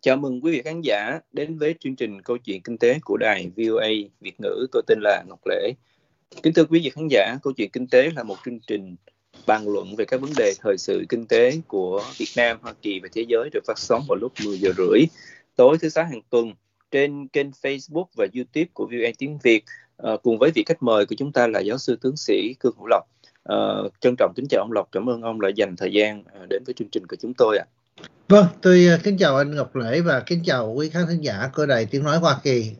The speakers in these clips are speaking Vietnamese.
Chào mừng quý vị khán giả đến với chương trình Câu chuyện Kinh tế của đài VOA Việt ngữ. Tôi tên là Ngọc Lễ. Kính thưa quý vị khán giả, Câu chuyện Kinh tế là một chương trình bàn luận về các vấn đề thời sự kinh tế của Việt Nam, Hoa Kỳ và thế giới, được phát sóng vào lúc 10 giờ rưỡi tối thứ Sáu hàng tuần trên kênh Facebook và YouTube của VOA tiếng Việt, cùng với vị khách mời của chúng ta là giáo sư tiến sĩ Cương Hữu Lộc. Trân trọng kính chào ông Lộc, cảm ơn ông đã dành thời gian đến với chương trình của chúng tôi ạ. Vâng, tôi kính chào anh Ngọc Lễ và kính chào quý khán thính giả của Đài Tiếng Nói Hoa Kỳ.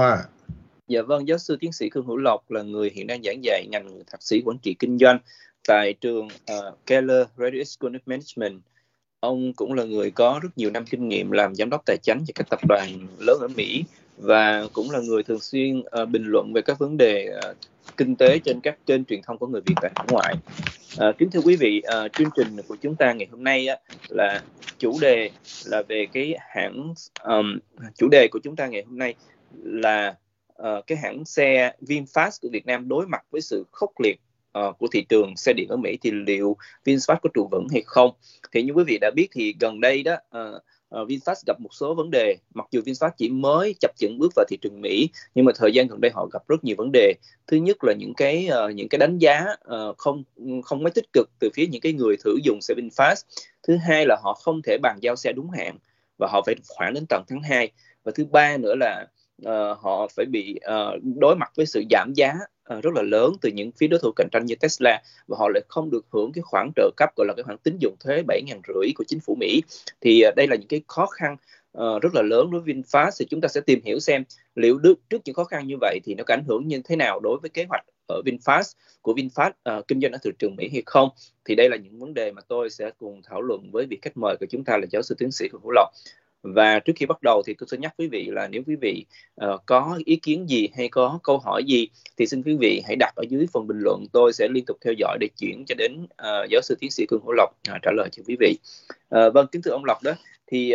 Dạ vâng, giáo sư tiến sĩ Cương Hữu Lộc là người hiện đang giảng dạy ngành thạc sĩ quản trị kinh doanh tại trường Keller Graduate School of Management. Ông cũng là người có rất nhiều năm kinh nghiệm làm giám đốc tài chính cho các tập đoàn lớn ở Mỹ và cũng là người thường xuyên bình luận về các vấn đề kinh tế trên các kênh truyền thông của người Việt tại hải ngoại. Kính thưa quý vị, chương trình của chúng ta ngày hôm nay là chủ đề là về cái hãng chủ đề của chúng ta ngày hôm nay là cái hãng xe VinFast của Việt Nam đối mặt với sự khốc liệt của thị trường xe điện ở Mỹ, thì liệu VinFast có trụ vững hay không? Thì như quý vị đã biết thì gần đây đó VinFast gặp một số vấn đề. Mặc dù VinFast chỉ mới chập chững bước vào thị trường Mỹ, nhưng mà thời gian gần đây họ gặp rất nhiều vấn đề. Thứ nhất là những cái đánh giá không mấy tích cực từ phía những cái người thử dùng xe VinFast. Thứ hai là họ không thể bàn giao xe đúng hạn và họ phải khoản đến tận tháng 2. Và thứ ba nữa là họ phải bị đối mặt với sự giảm giá rất là lớn từ những phía đối thủ cạnh tranh như Tesla, và họ lại không được hưởng cái khoản trợ cấp gọi là cái khoản tín dụng thuế 7.500 của chính phủ Mỹ. Thì đây là những cái khó khăn rất là lớn đối với VinFast. Thì chúng ta sẽ tìm hiểu xem liệu trước những khó khăn như vậy thì nó có ảnh hưởng như thế nào đối với kế hoạch ở VinFast kinh doanh ở thị trường Mỹ hay không. Thì đây là những vấn đề mà tôi sẽ cùng thảo luận với vị khách mời của chúng ta là giáo sư tiến sĩ Cương Hữu Lộc. Và trước khi bắt đầu thì tôi sẽ nhắc quý vị là nếu quý vị có ý kiến gì hay có câu hỏi gì thì xin quý vị hãy đặt ở dưới phần bình luận. Tôi sẽ liên tục theo dõi để chuyển cho đến giáo sư tiến sĩ Cương Hữu Lộc trả lời cho quý vị. Vâng, kính thưa ông Lộc đó, thì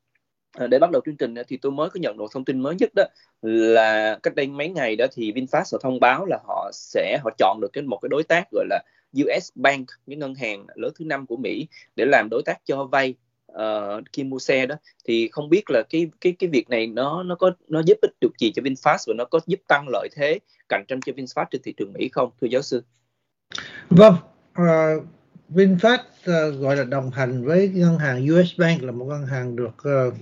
để bắt đầu chương trình thì tôi mới có nhận được thông tin mới nhất đó là cách đây mấy ngày đó thì VinFast họ thông báo là họ chọn được một cái đối tác gọi là US Bank, cái ngân hàng lớn thứ 5 của Mỹ, để làm đối tác cho vay khi mua xe đó. Thì không biết là cái việc này nó giúp ích được gì cho VinFast và nó có giúp tăng lợi thế cạnh tranh cho VinFast trên thị trường Mỹ không, thưa giáo sư? Vâng, VinFast gọi là đồng hành với ngân hàng US Bank, là một ngân hàng được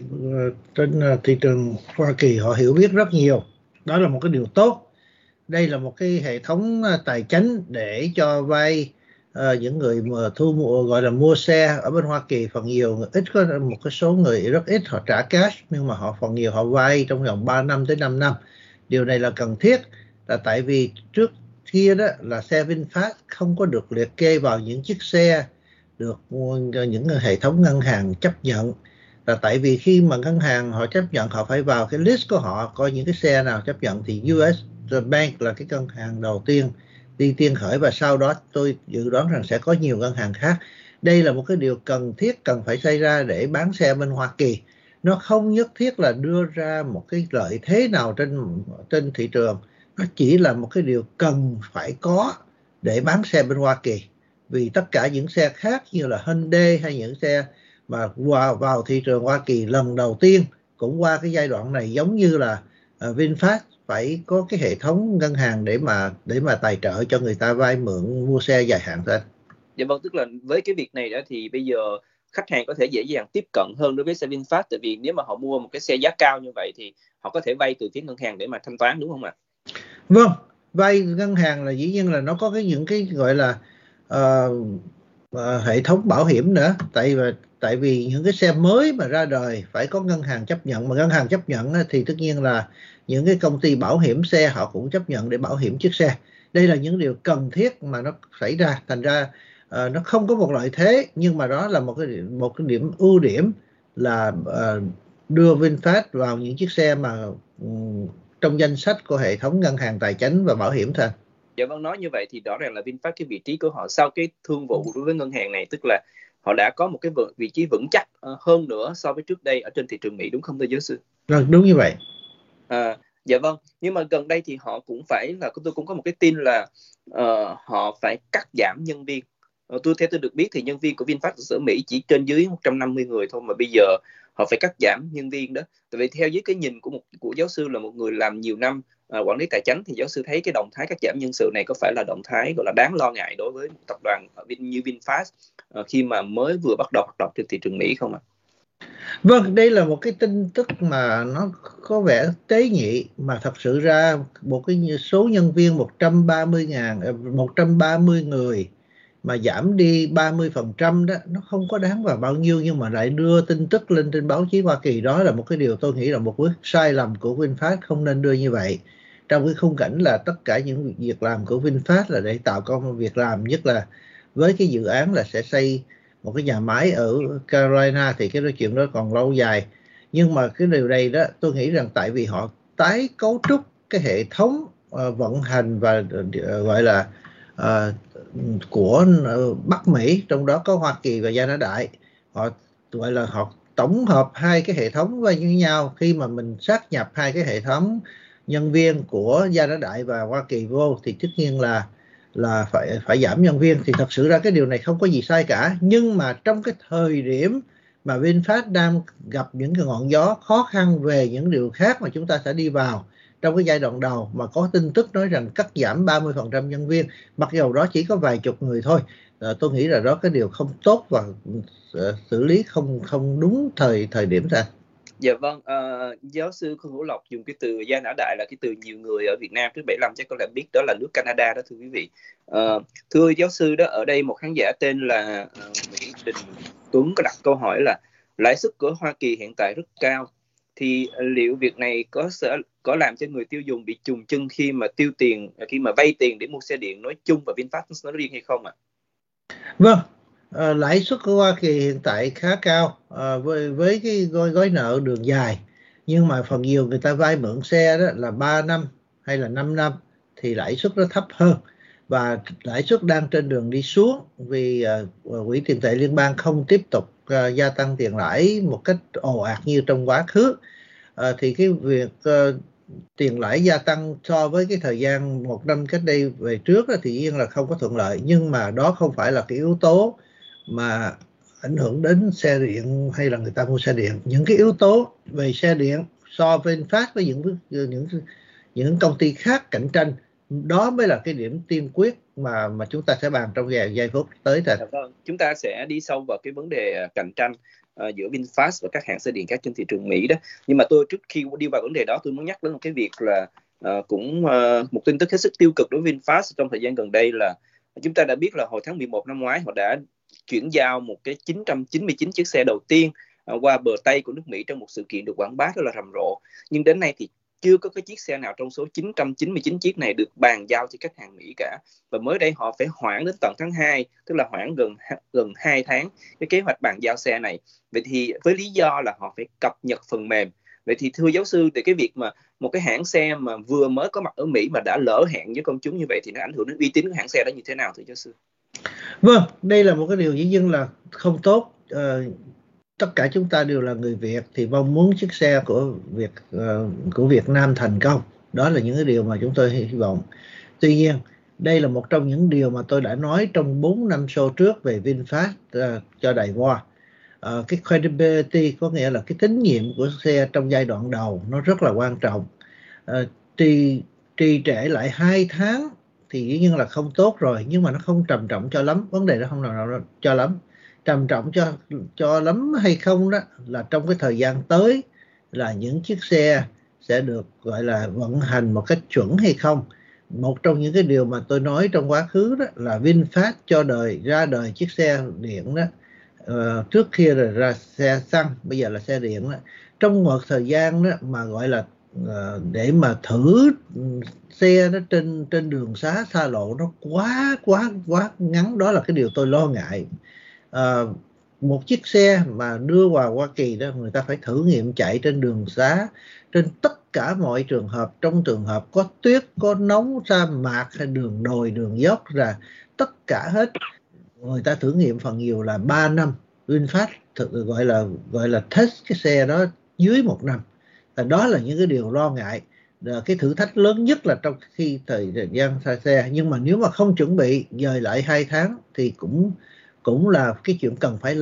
trên thị trường Hoa Kỳ họ hiểu biết rất nhiều. Đó là một cái điều tốt. Đây là một cái hệ thống tài chính để cho vay những người mà gọi là mua xe ở bên Hoa Kỳ. Phần nhiều ít có một cái số người rất ít họ trả cash, nhưng mà phần nhiều họ vay trong vòng 3 năm tới 5 năm. Điều này là cần thiết, là tại vì trước kia đó là xe VinFast không có được liệt kê vào những chiếc xe được những hệ thống ngân hàng chấp nhận. Là tại vì khi mà ngân hàng họ chấp nhận, họ phải vào cái list của họ coi những cái xe nào chấp nhận, thì US Bank là cái ngân hàng đầu tiên đi tiên khởi, và sau đó tôi dự đoán rằng sẽ có nhiều ngân hàng khác. Đây là một cái điều cần thiết, cần phải xảy ra để bán xe bên Hoa Kỳ. Nó không nhất thiết là đưa ra một cái lợi thế nào trên thị trường, nó chỉ là một cái điều cần phải có để bán xe bên Hoa Kỳ. Vì tất cả những xe khác như là Hyundai hay những xe mà vào thị trường Hoa Kỳ lần đầu tiên cũng qua cái giai đoạn này, giống như là VinFast phải có cái hệ thống ngân hàng để mà tài trợ cho người ta vay mượn mua xe dài hạn thôi. Dạ vâng, tức là với cái việc này đó thì bây giờ khách hàng có thể dễ dàng tiếp cận hơn đối với xe VinFast, tại vì nếu mà họ mua một cái xe giá cao như vậy thì họ có thể vay từ phía ngân hàng để mà thanh toán, đúng không ạ? Vâng, vay ngân hàng là dĩ nhiên là nó có những cái gọi là hệ thống bảo hiểm nữa. Tại vì những cái xe mới mà ra đời phải có ngân hàng chấp nhận, mà ngân hàng chấp nhận thì tất nhiên là những cái công ty bảo hiểm xe họ cũng chấp nhận để bảo hiểm chiếc xe. Đây là những điều cần thiết mà nó xảy ra. Thành ra nó không có một lợi thế, nhưng mà đó là một cái điểm ưu điểm là đưa VinFast vào những chiếc xe mà trong danh sách của hệ thống ngân hàng tài chính và bảo hiểm thôi. Dạ vâng, nói như vậy thì rõ ràng là VinFast, cái vị trí của họ sau cái thương vụ đối với ngân hàng này, tức là họ đã có một cái vị trí vững chắc hơn nữa so với trước đây ở trên thị trường Mỹ, đúng không thưa giáo sư? Vâng, đúng như vậy. Dạ vâng, nhưng mà gần đây thì họ cũng phải là, tôi cũng có một cái tin là họ phải cắt giảm nhân viên. Theo tôi được biết thì nhân viên của VinFast ở Mỹ chỉ trên dưới 150 người thôi, mà bây giờ họ phải cắt giảm nhân viên đó. Tại vì theo dưới cái nhìn của giáo sư là một người làm nhiều năm quản lý tài chính, thì giáo sư thấy cái động thái cắt giảm nhân sự này có phải là động thái gọi là đáng lo ngại đối với một tập đoàn như VinFast khi mà mới vừa bắt đầu hoạt động trên thị trường Mỹ không ạ? Vâng, đây là một cái tin tức mà nó có vẻ tế nhị, mà thật sự ra một cái số nhân viên 130 người mà giảm đi 30% đó, nó không có đáng vào bao nhiêu, nhưng mà lại đưa tin tức lên trên báo chí Hoa Kỳ, đó là một cái điều tôi nghĩ là một bước sai lầm của VinFast, không nên đưa như vậy. Trong cái khung cảnh là tất cả những việc làm của VinFast là để tạo công việc làm, nhất là với cái dự án là sẽ xây một cái nhà máy ở Carolina, thì cái chuyện đó còn lâu dài. Nhưng mà cái điều này đó, tôi nghĩ rằng tại vì họ tái cấu trúc cái hệ thống vận hành và gọi là của Bắc Mỹ, trong đó có Hoa Kỳ và Gia拿Đại, họ gọi là họ tổng hợp hai cái hệ thống với nhau. Khi mà mình sát nhập hai cái hệ thống nhân viên của Gia拿Đại và Hoa Kỳ vô thì tất nhiên là phải giảm nhân viên. Thì thật sự ra cái điều này không có gì sai cả, nhưng mà trong cái thời điểm mà VinFast đang gặp những cái ngọn gió khó khăn về những điều khác mà chúng ta sẽ đi vào trong cái giai đoạn đầu, mà có tin tức nói rằng cắt giảm 30% nhân viên, mặc dù đó chỉ có vài chục người thôi, tôi nghĩ là đó cái điều không tốt và xử lý không đúng thời điểm ra. Dạ vâng, giáo sư Khương Hữu Lộc dùng cái từ Gia Nã Đại là cái từ nhiều người ở Việt Nam trước 75 chắc có lẽ biết, đó là nước Canada đó thưa quý vị. Thưa giáo sư đó, ở đây một khán giả tên là Nguyễn Đình Tuấn có đặt câu hỏi là lãi suất của Hoa Kỳ hiện tại rất cao, thì liệu việc này có làm cho người tiêu dùng bị chùng chân khi mà vay tiền để mua xe điện nói chung và VinFast nói riêng hay không ạ? Vâng, lãi suất của Hoa Kỳ hiện tại khá cao với cái gói nợ đường dài, nhưng mà phần nhiều người ta vay mượn xe đó là 3 năm hay là 5 năm thì lãi suất nó thấp hơn, và lãi suất đang trên đường đi xuống vì Quỹ tiền tệ liên bang không tiếp tục gia tăng tiền lãi một cách ồ ạt như trong quá khứ. Thì cái việc tiền lãi gia tăng so với cái thời gian một năm cách đây về trước thì dĩ nhiên là không có thuận lợi, nhưng mà đó không phải là cái yếu tố mà ảnh hưởng đến xe điện hay là người ta mua xe điện. Những cái yếu tố về xe điện so với VinFast với những công ty khác cạnh tranh, đó mới là cái điểm tiên quyết mà chúng ta sẽ bàn trong giây phút tới. Vâng, chúng ta sẽ đi sâu vào cái vấn đề cạnh tranh giữa VinFast và các hãng xe điện khác trên thị trường Mỹ đó. Nhưng mà tôi trước khi đi vào vấn đề đó, tôi muốn nhắc đến một cái việc là một tin tức hết sức tiêu cực đối với VinFast trong thời gian gần đây là chúng ta đã biết là hồi tháng 11 năm ngoái họ đã chuyển giao một cái 999 chiếc xe đầu tiên qua bờ Tây của nước Mỹ trong một sự kiện được quảng bá rất là rầm rộ. Nhưng đến nay thì chưa có cái chiếc xe nào trong số 999 chiếc này được bàn giao cho khách hàng Mỹ cả. Và mới đây họ phải hoãn đến tận tháng 2, tức là hoãn gần 2 tháng cái kế hoạch bàn giao xe này. Vậy thì với lý do là họ phải cập nhật phần mềm. Vậy thì thưa giáo sư, thì cái việc mà một cái hãng xe mà vừa mới có mặt ở Mỹ mà đã lỡ hẹn với công chúng như vậy thì nó ảnh hưởng đến uy tín của hãng xe đó như thế nào thưa giáo sư? Vâng, đây là một cái điều dĩ nhiên là không tốt. Tất cả chúng ta đều là người Việt thì mong muốn chiếc xe của Việt Nam thành công. Đó là những cái điều mà chúng tôi hy vọng. Tuy nhiên, đây là một trong những điều mà tôi đã nói trong 4 năm show trước về VinFast cho Đài Voa. Cái credibility, có nghĩa là cái tín nhiệm của xe trong giai đoạn đầu nó rất là quan trọng. Trì trệ lại 2 tháng thì dĩ nhiên là không tốt rồi, nhưng mà nó không trầm trọng cho lắm. Vấn đề đó không nào cho lắm. Trầm trọng cho lắm hay không đó là trong cái thời gian tới là những chiếc xe sẽ được gọi là vận hành một cách chuẩn hay không. Một trong những cái điều mà tôi nói trong quá khứ đó là VinFast ra đời chiếc xe điện đó, trước kia là ra xe xăng, bây giờ là xe điện đó. Trong một thời gian đó mà gọi là để mà thử xe nó trên đường xá xa lộ nó quá ngắn, đó là cái điều tôi lo ngại. Một chiếc xe mà đưa vào Hoa Kỳ đó, người ta phải thử nghiệm chạy trên đường xá, trên tất cả mọi trường hợp, trong trường hợp có tuyết, có nóng, sa mạc hay đường đồi, đường dốc, là tất cả hết người ta thử nghiệm phần nhiều là 3 năm. VinFast gọi là test cái xe đó dưới 1 năm. Và đó là những cái điều lo ngại. Cái thử thách lớn nhất là trong khi thời gian xa xe. Nhưng mà nếu mà không chuẩn bị dời lại 2 tháng thì cũng là cái chuyện cần phải làm.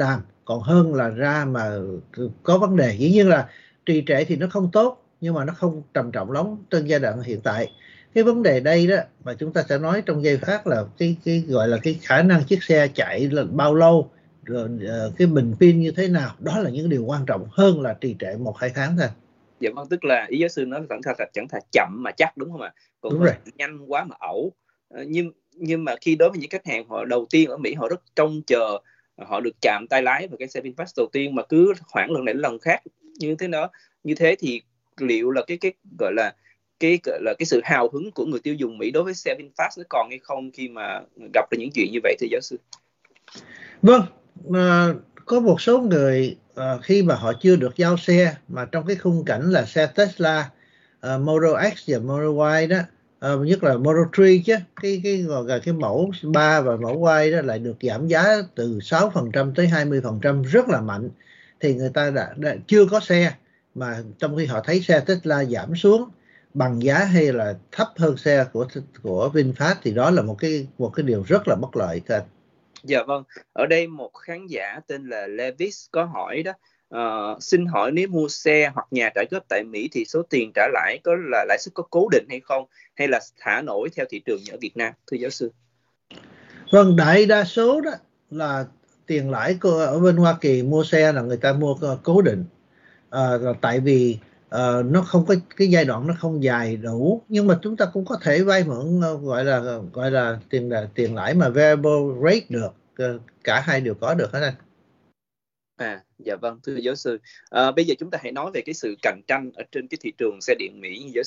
còn hơn là ra mà có vấn đề. Dĩ nhiên là trì trệ thì nó không tốt, nhưng mà nó không trầm trọng lắm trên giai đoạn hiện tại. Cái vấn đề đây đó mà chúng ta sẽ nói trong giây phát là cái gọi là cái khả năng chiếc xe chạy là bao lâu, rồi cái bình pin như thế nào, đó là những điều quan trọng hơn là trì trệ 1-2 tháng thôi. Dạ vâng, tức là ý giáo sư nói chẳng thà chậm mà chắc, đúng không ạ? Còn Đúng rồi. nhanh quá mà ẩu. Nhưng mà khi đối với những khách hàng họ đầu tiên ở Mỹ, họ rất trông chờ họ được chạm tay lái vào cái xe VinFast đầu tiên, mà cứ hoãn lần này đến lần khác như thế thì liệu là cái gọi là cái sự hào hứng của người tiêu dùng Mỹ đối với xe VinFast nó còn hay không khi mà gặp được những chuyện như vậy thưa giáo sư? Vâng, có một số người khi mà họ chưa được giao xe, mà trong cái khung cảnh là xe Tesla Model X và Model Y đó, nhất là Model 3 chứ, cái gọi là cái mẫu 3 và mẫu Y đó lại được giảm giá từ 6% tới 20% rất là mạnh, thì người ta đã chưa có xe, mà trong khi họ thấy xe Tesla giảm xuống bằng giá hay là thấp hơn xe của VinFast, thì đó là một cái điều rất là bất lợi. Dạ vâng, ở đây một khán giả tên là Levis có hỏi đó, xin hỏi nếu mua xe hoặc nhà trả góp tại Mỹ thì số tiền trả lãi có là lãi suất có cố định hay không, hay là thả nổi theo thị trường như ở Việt Nam thưa giáo sư? Vâng, đại đa số đó là tiền lãi ở bên Hoa Kỳ mua xe là người ta mua cố định, là tại vì nó không có cái giai đoạn nó không dài đủ, nhưng mà chúng ta cũng có thể vay mượn gọi là tiền lãi mà variable rate được, cả hai đều có được hết anh. Dạ vâng, thưa giáo sư. Bây giờ chúng ta hãy nói về cái sự cạnh tranh ở trên cái thị trường xe điện Mỹ như giáo sư.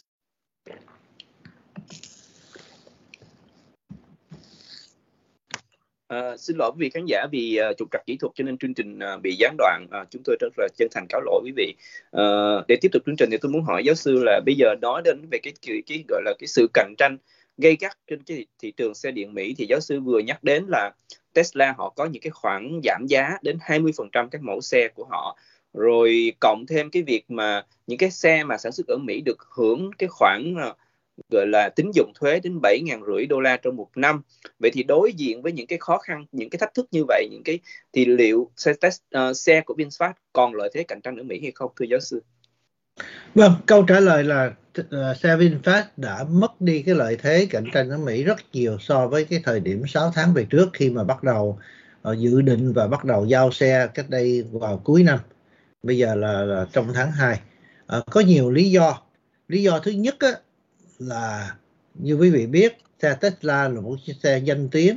Xin lỗi quý vị khán giả vì trục trặc kỹ thuật cho nên chương trình bị gián đoạn. Chúng tôi rất là chân thành cáo lỗi quý vị. Để tiếp tục chương trình thì tôi muốn hỏi giáo sư là bây giờ nói đến về cái gọi là cái sự cạnh tranh gay gắt trên cái thị trường xe điện Mỹ, thì giáo sư vừa nhắc đến là Tesla họ có những cái khoản giảm giá đến 20% các mẫu xe của họ, rồi cộng thêm cái việc mà những cái xe mà sản xuất ở Mỹ được hưởng cái khoản gọi là tín dụng thuế đến $7,500 trong một năm. Vậy thì đối diện với những cái khó khăn, những cái thách thức như vậy, thì liệu xe của VinFast còn lợi thế cạnh tranh ở Mỹ hay không thưa giáo sư? Vâng, câu trả lời là xe VinFast đã mất đi cái lợi thế cạnh tranh ở Mỹ rất nhiều so với cái thời điểm 6 tháng về trước, khi mà bắt đầu dự định và bắt đầu giao xe cách đây vào cuối năm. Bây giờ là trong tháng 2. Có nhiều lý do. Lý do thứ nhất á, là như quý vị biết, xe Tesla là một chiếc xe danh tiếng,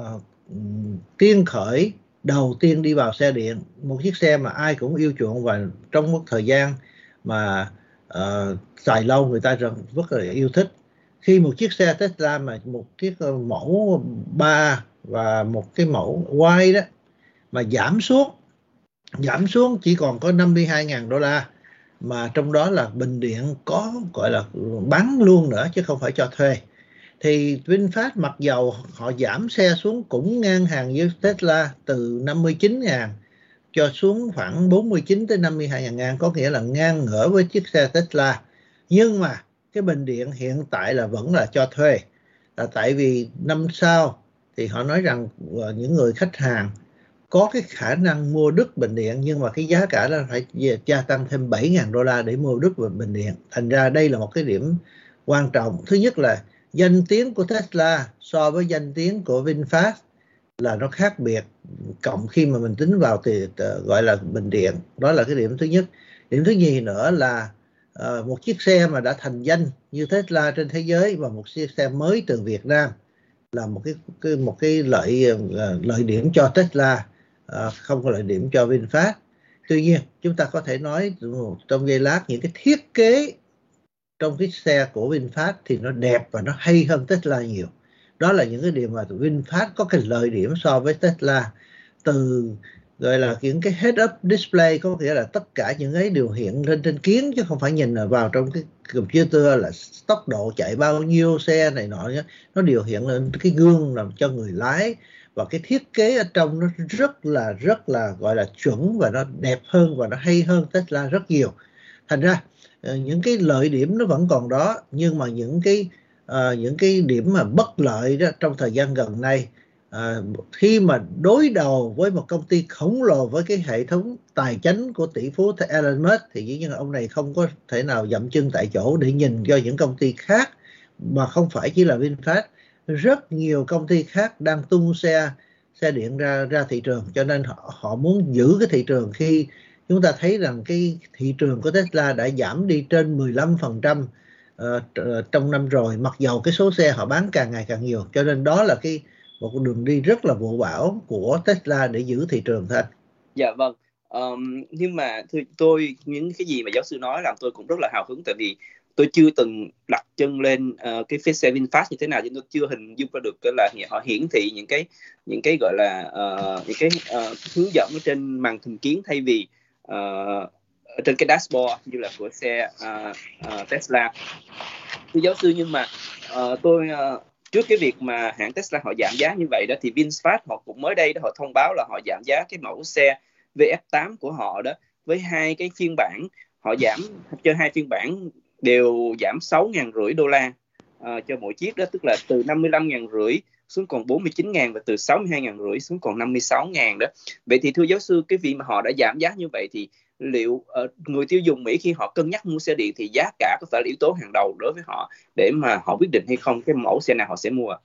tiên khởi đầu tiên đi vào xe điện, một chiếc xe mà ai cũng yêu chuộng, và trong một thời gian mà xài lâu người ta rất là yêu thích. Khi một chiếc xe Tesla mà một chiếc mẫu 3 và một cái mẫu Y đó mà giảm xuống chỉ còn có $52,000, mà trong đó là bình điện có gọi là bán luôn nữa chứ không phải cho thuê, thì VinFast mặc dầu họ giảm xe xuống cũng ngang hàng với Tesla từ 59.000 cho xuống khoảng 49 tới 52.000, có nghĩa là ngang ngửa với chiếc xe Tesla. Nhưng mà cái bình điện hiện tại là vẫn là cho thuê, là tại vì năm sau thì họ nói rằng những người khách hàng có cái khả năng mua đứt bình điện, nhưng mà cái giá cả là phải gia tăng thêm $7,000 để mua đứt bình điện. Thành ra đây là một cái điểm quan trọng. Thứ nhất là danh tiếng của Tesla so với danh tiếng của VinFast là nó khác biệt, cộng khi mà mình tính vào thì gọi là bình điện. Đó là cái điểm thứ nhất. Điểm thứ nhì nữa là một chiếc xe mà đã thành danh như Tesla trên thế giới và một chiếc xe mới từ Việt Nam là một cái lợi điểm cho Tesla, không có lợi điểm cho VinFast. Tuy nhiên chúng ta có thể nói trong giây lát những cái thiết kế trong cái xe của VinFast thì nó đẹp và nó hay hơn Tesla nhiều. Đó là những cái điều mà VinFast có cái lợi điểm so với Tesla, từ gọi là những cái head-up display, có nghĩa là tất cả những cái điều hiện lên trên kiến chứ không phải nhìn vào trong cái computer là tốc độ chạy bao nhiêu xe này nọ nhé. Nó điều hiện lên cái gương làm cho người lái, và cái thiết kế ở trong nó rất là gọi là chuẩn, và nó đẹp hơn và nó hay hơn Tesla rất nhiều. Thành ra những cái lợi điểm nó vẫn còn đó, nhưng mà những cái điểm mà bất lợi đó trong thời gian gần đây khi mà đối đầu với một công ty khổng lồ với cái hệ thống tài chính của tỷ phú Elon Musk thì dĩ nhiên là ông này không có thể nào dậm chân tại chỗ để nhìn cho những công ty khác mà không phải chỉ là VinFast. Rất nhiều công ty khác đang tung xe điện ra thị trường, cho nên họ muốn giữ cái thị trường. Khi chúng ta thấy rằng cái thị trường của Tesla đã giảm đi trên 15% trong năm rồi, mặc dầu cái số xe họ bán càng ngày càng nhiều, cho nên đó là một đường đi rất là vô bão của Tesla để giữ thị trường thôi. Dạ vâng. Nhưng mà thưa tôi, những cái gì mà giáo sư nói làm tôi cũng rất là hào hứng, tại vì tôi chưa từng đặt chân lên cái phía xe VinFast như thế nào, nhưng tôi chưa hình dung ra được là họ hiển thị những cái gọi là những cái hướng dẫn ở trên màn hình kiến thay vì trên cái dashboard như là của xe Tesla. Thưa giáo sư, nhưng mà tôi trước cái việc mà hãng Tesla họ giảm giá như vậy đó, thì VinFast họ cũng mới đây đó họ thông báo là họ giảm giá cái mẫu xe VF8 của họ đó với hai cái phiên bản. Họ giảm cho hai phiên bản đều giảm $6,500 cho mỗi chiếc đó, tức là từ 55,500 xuống còn 49.000 và từ 62.500 xuống còn 56.000 đó. Vậy thì thưa giáo sư, cái việc mà họ đã giảm giá như vậy thì liệu người tiêu dùng Mỹ khi họ cân nhắc mua xe điện thì giá cả có phải là yếu tố hàng đầu đối với họ để mà họ quyết định hay không cái mẫu xe nào họ sẽ mua?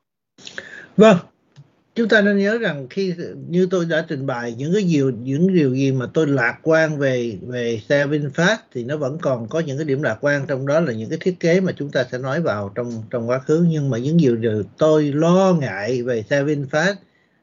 Vâng, chúng ta nên nhớ rằng khi như tôi đã trình bày những điều gì mà tôi lạc quan về xe VinFast thì nó vẫn còn có những cái điểm lạc quan, trong đó là những cái thiết kế mà chúng ta sẽ nói vào trong quá khứ. Nhưng mà những điều tôi lo ngại về xe VinFast,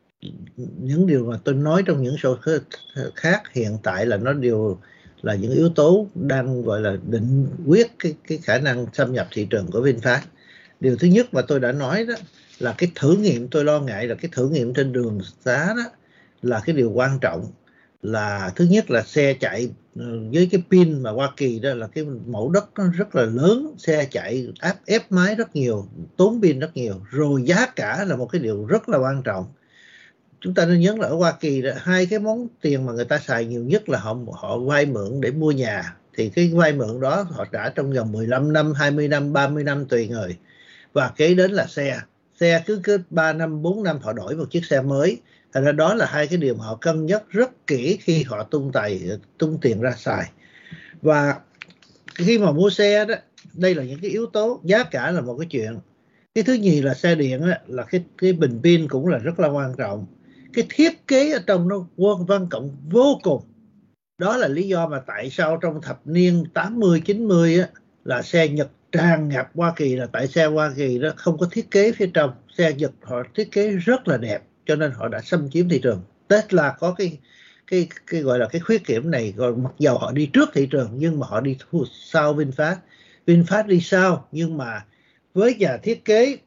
những điều mà tôi nói trong những số khác hiện tại là nó đều là những yếu tố đang gọi là định quyết cái khả năng xâm nhập thị trường của VinFast. Điều thứ nhất mà tôi đã nói đó là cái thử nghiệm, tôi lo ngại là cái thử nghiệm trên đường xá đó là cái điều quan trọng. Là thứ nhất là xe chạy với cái pin mà Hoa Kỳ đó là cái mẫu đất nó rất là lớn, xe chạy ép máy rất nhiều, tốn pin rất nhiều, rồi giá cả là một cái điều rất là quan trọng. Chúng ta nên nhớ là ở Hoa Kỳ đó, hai cái món tiền mà người ta xài nhiều nhất là họ vay mượn để mua nhà. Thì cái vay mượn đó họ trả trong vòng 15 năm, 20 năm, 30 năm tùy người. Và kế đến là xe cứ 3 năm, 4 năm họ đổi một chiếc xe mới. Thành ra đó là hai cái điều mà họ cân nhắc rất kỹ khi họ tung tiền ra xài. Và khi mà mua xe đó, đây là những cái yếu tố, giá cả là một cái chuyện. Cái thứ nhì là xe điện á, là cái bình pin cũng là rất là quan trọng. Cái thiết kế ở trong nó quan trọng vô cùng. Đó là lý do mà tại sao trong thập niên 80, 90 á, là xe Nhật tràn ngập Hoa Kỳ, là tại xe Hoa Kỳ đó không có thiết kế phía trong. Xe Nhật họ thiết kế rất là đẹp, cho nên họ đã xâm chiếm thị trường. Tesla có cái gọi là cái khuyết điểm này, còn mặc dầu họ đi trước thị trường nhưng mà họ đi sau VinFast. VinFast đi sau, nhưng mà với nhà thiết kế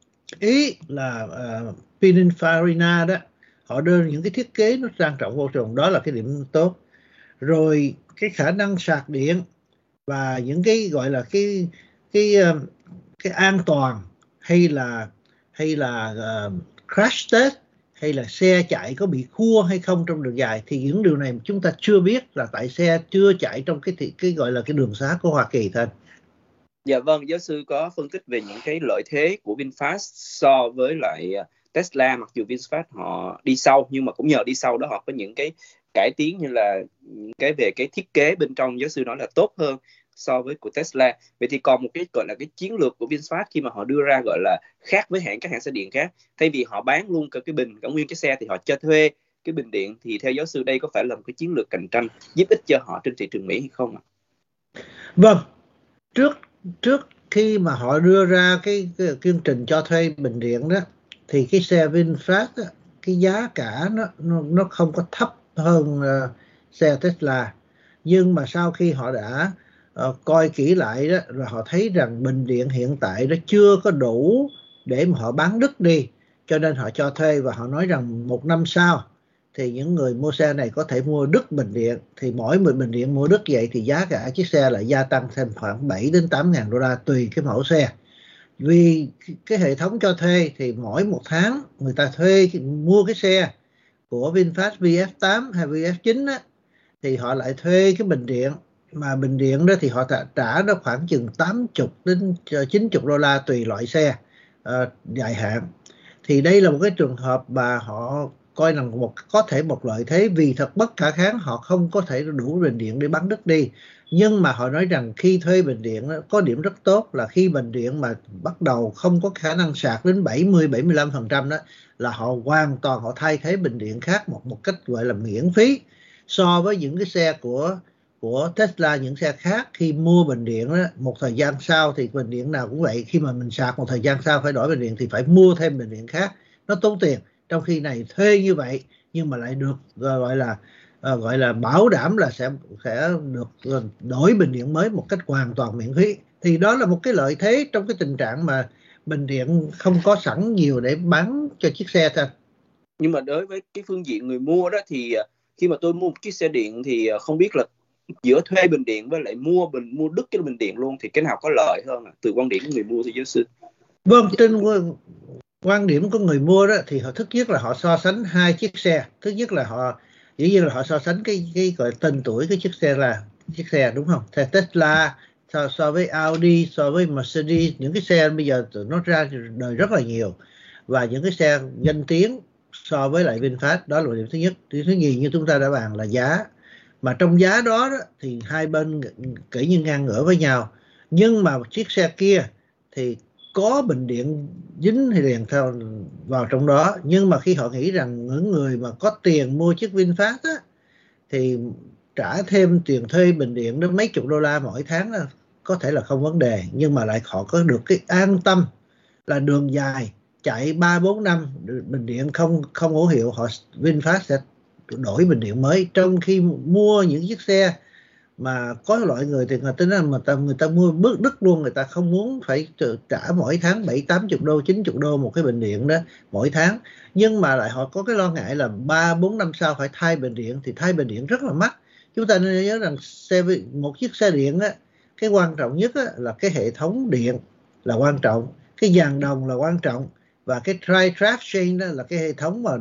Ý là Pininfarina đó, họ đưa những cái thiết kế nó trang trọng vô cùng, đó là cái điểm tốt. Rồi cái khả năng sạc điện và những cái gọi là cái an toàn, hay là crash test, hay là xe chạy có bị khua hay không trong đường dài, thì những điều này chúng ta chưa biết, là tại xe chưa chạy trong cái gọi là cái đường xá của Hoa Kỳ thôi. Dạ vâng, giáo sư có phân tích về những cái lợi thế của VinFast so với lại Tesla. Mặc dù VinFast họ đi sau, nhưng mà cũng nhờ đi sau đó họ có những cái cải tiến như là cái về cái thiết kế bên trong, giáo sư nói là tốt hơn so với của Tesla. Vậy thì còn một cái gọi là cái chiến lược của VinFast khi mà họ đưa ra gọi là khác với các hãng xe điện khác, thay vì họ bán luôn cả cái bình, cả nguyên cái xe, thì họ cho thuê cái bình điện. Thì theo giáo sư đây có phải là một cái chiến lược cạnh tranh giúp ích cho họ trên thị trường Mỹ hay không ạ? Vâng, trước khi mà họ đưa ra cái chương trình cho thuê bình điện đó, thì cái xe VinFast đó, cái giá cả nó không có thấp hơn xe Tesla. Nhưng mà sau khi họ đã coi kỹ lại đó, rồi họ thấy rằng bình điện hiện tại nó chưa có đủ để mà họ bán đứt đi, cho nên họ cho thuê. Và họ nói rằng 1 năm sau thì những người mua xe này có thể mua đứt bình điện. Thì mỗi bình điện mua đứt vậy thì giá cả chiếc xe lại gia tăng thêm khoảng 7 đến 8 ngàn đô la tùy cái mẫu xe. Vì cái hệ thống cho thuê thì mỗi một tháng người ta mua cái xe của VinFast VF8 hay VF9 á, thì họ lại thuê cái bình điện. Mà bình điện đó thì họ trả nó khoảng chừng 80 đến 90 đô la tùy loại xe dài hạn. thì đây là một cái trường hợp mà họ coi là có thể một lợi thế, vì thật bất khả kháng họ không có thể đủ bình điện để bán đất đi. Nhưng mà họ nói rằng khi thuê bình điện có điểm rất tốt là khi bình điện mà bắt đầu không có khả năng sạc đến 70-75% đó, là họ hoàn toàn họ thay thế bình điện khác một cách gọi là miễn phí. So với những cái xe của Tesla, những xe khác khi mua bình điện đó, một thời gian sau thì bình điện nào cũng vậy, khi mà mình sạc một thời gian sau phải đổi bình điện thì phải mua thêm bình điện khác, nó tốn tiền. Trong khi này thuê như vậy nhưng mà lại được gọi là bảo đảm là sẽ được đổi bình điện mới một cách hoàn toàn miễn phí. Thì đó là một cái lợi thế trong cái tình trạng mà bình điện không có sẵn nhiều để bán cho chiếc xe thôi. Nhưng mà đối với cái phương diện người mua đó thì khi mà tôi mua một chiếc xe điện thì không biết là giữa thuê bình điện với lại mua đứt cái bình điện luôn thì cái nào có lợi hơn từ quan điểm của người mua, thưa giáo sư? Vâng, trên quan điểm của người mua đó thì họ thứ nhất là họ so sánh hai chiếc xe. Thứ nhất là họ dĩ nhiên là họ so sánh cái gọi tên tuổi cái chiếc xe đúng không? Xe Tesla so với Audi, so với Mercedes, những cái xe bây giờ nó ra đời rất là nhiều, và những cái xe danh tiếng so với lại VinFast. Đó là điểm thứ nhất. Điểm thứ nhì như chúng ta đã bàn là giá, mà trong giá đó thì hai bên kể như ngang ngửa với nhau. Nhưng mà chiếc xe kia thì có bình điện dính thì liền theo vào trong đó, nhưng mà khi họ nghĩ rằng những người mà có tiền mua chiếc VinFast á, thì trả thêm tiền thuê bình điện đến mấy chục đô la mỗi tháng đó, có thể là không vấn đề, nhưng mà lại họ có được cái an tâm là đường dài chạy 3-4 năm bình điện không hữu hiệu, VinFast sẽ đổi bình điện mới. Trong khi mua những chiếc xe mà có loại người thì người ta nói người ta mua bước đứt luôn, người ta không muốn phải trả mỗi tháng 70-80 đô 90 đô một cái bình điện đó mỗi tháng, nhưng mà lại họ có cái lo ngại là 3-4 năm sau phải thay bình điện, thì thay bình điện rất là mắc. Chúng ta nên nhớ rằng một chiếc xe điện á, cái quan trọng nhất á, là cái hệ thống điện là quan trọng, cái dàn đồng là quan trọng, và cái drive chain đó là cái hệ thống mà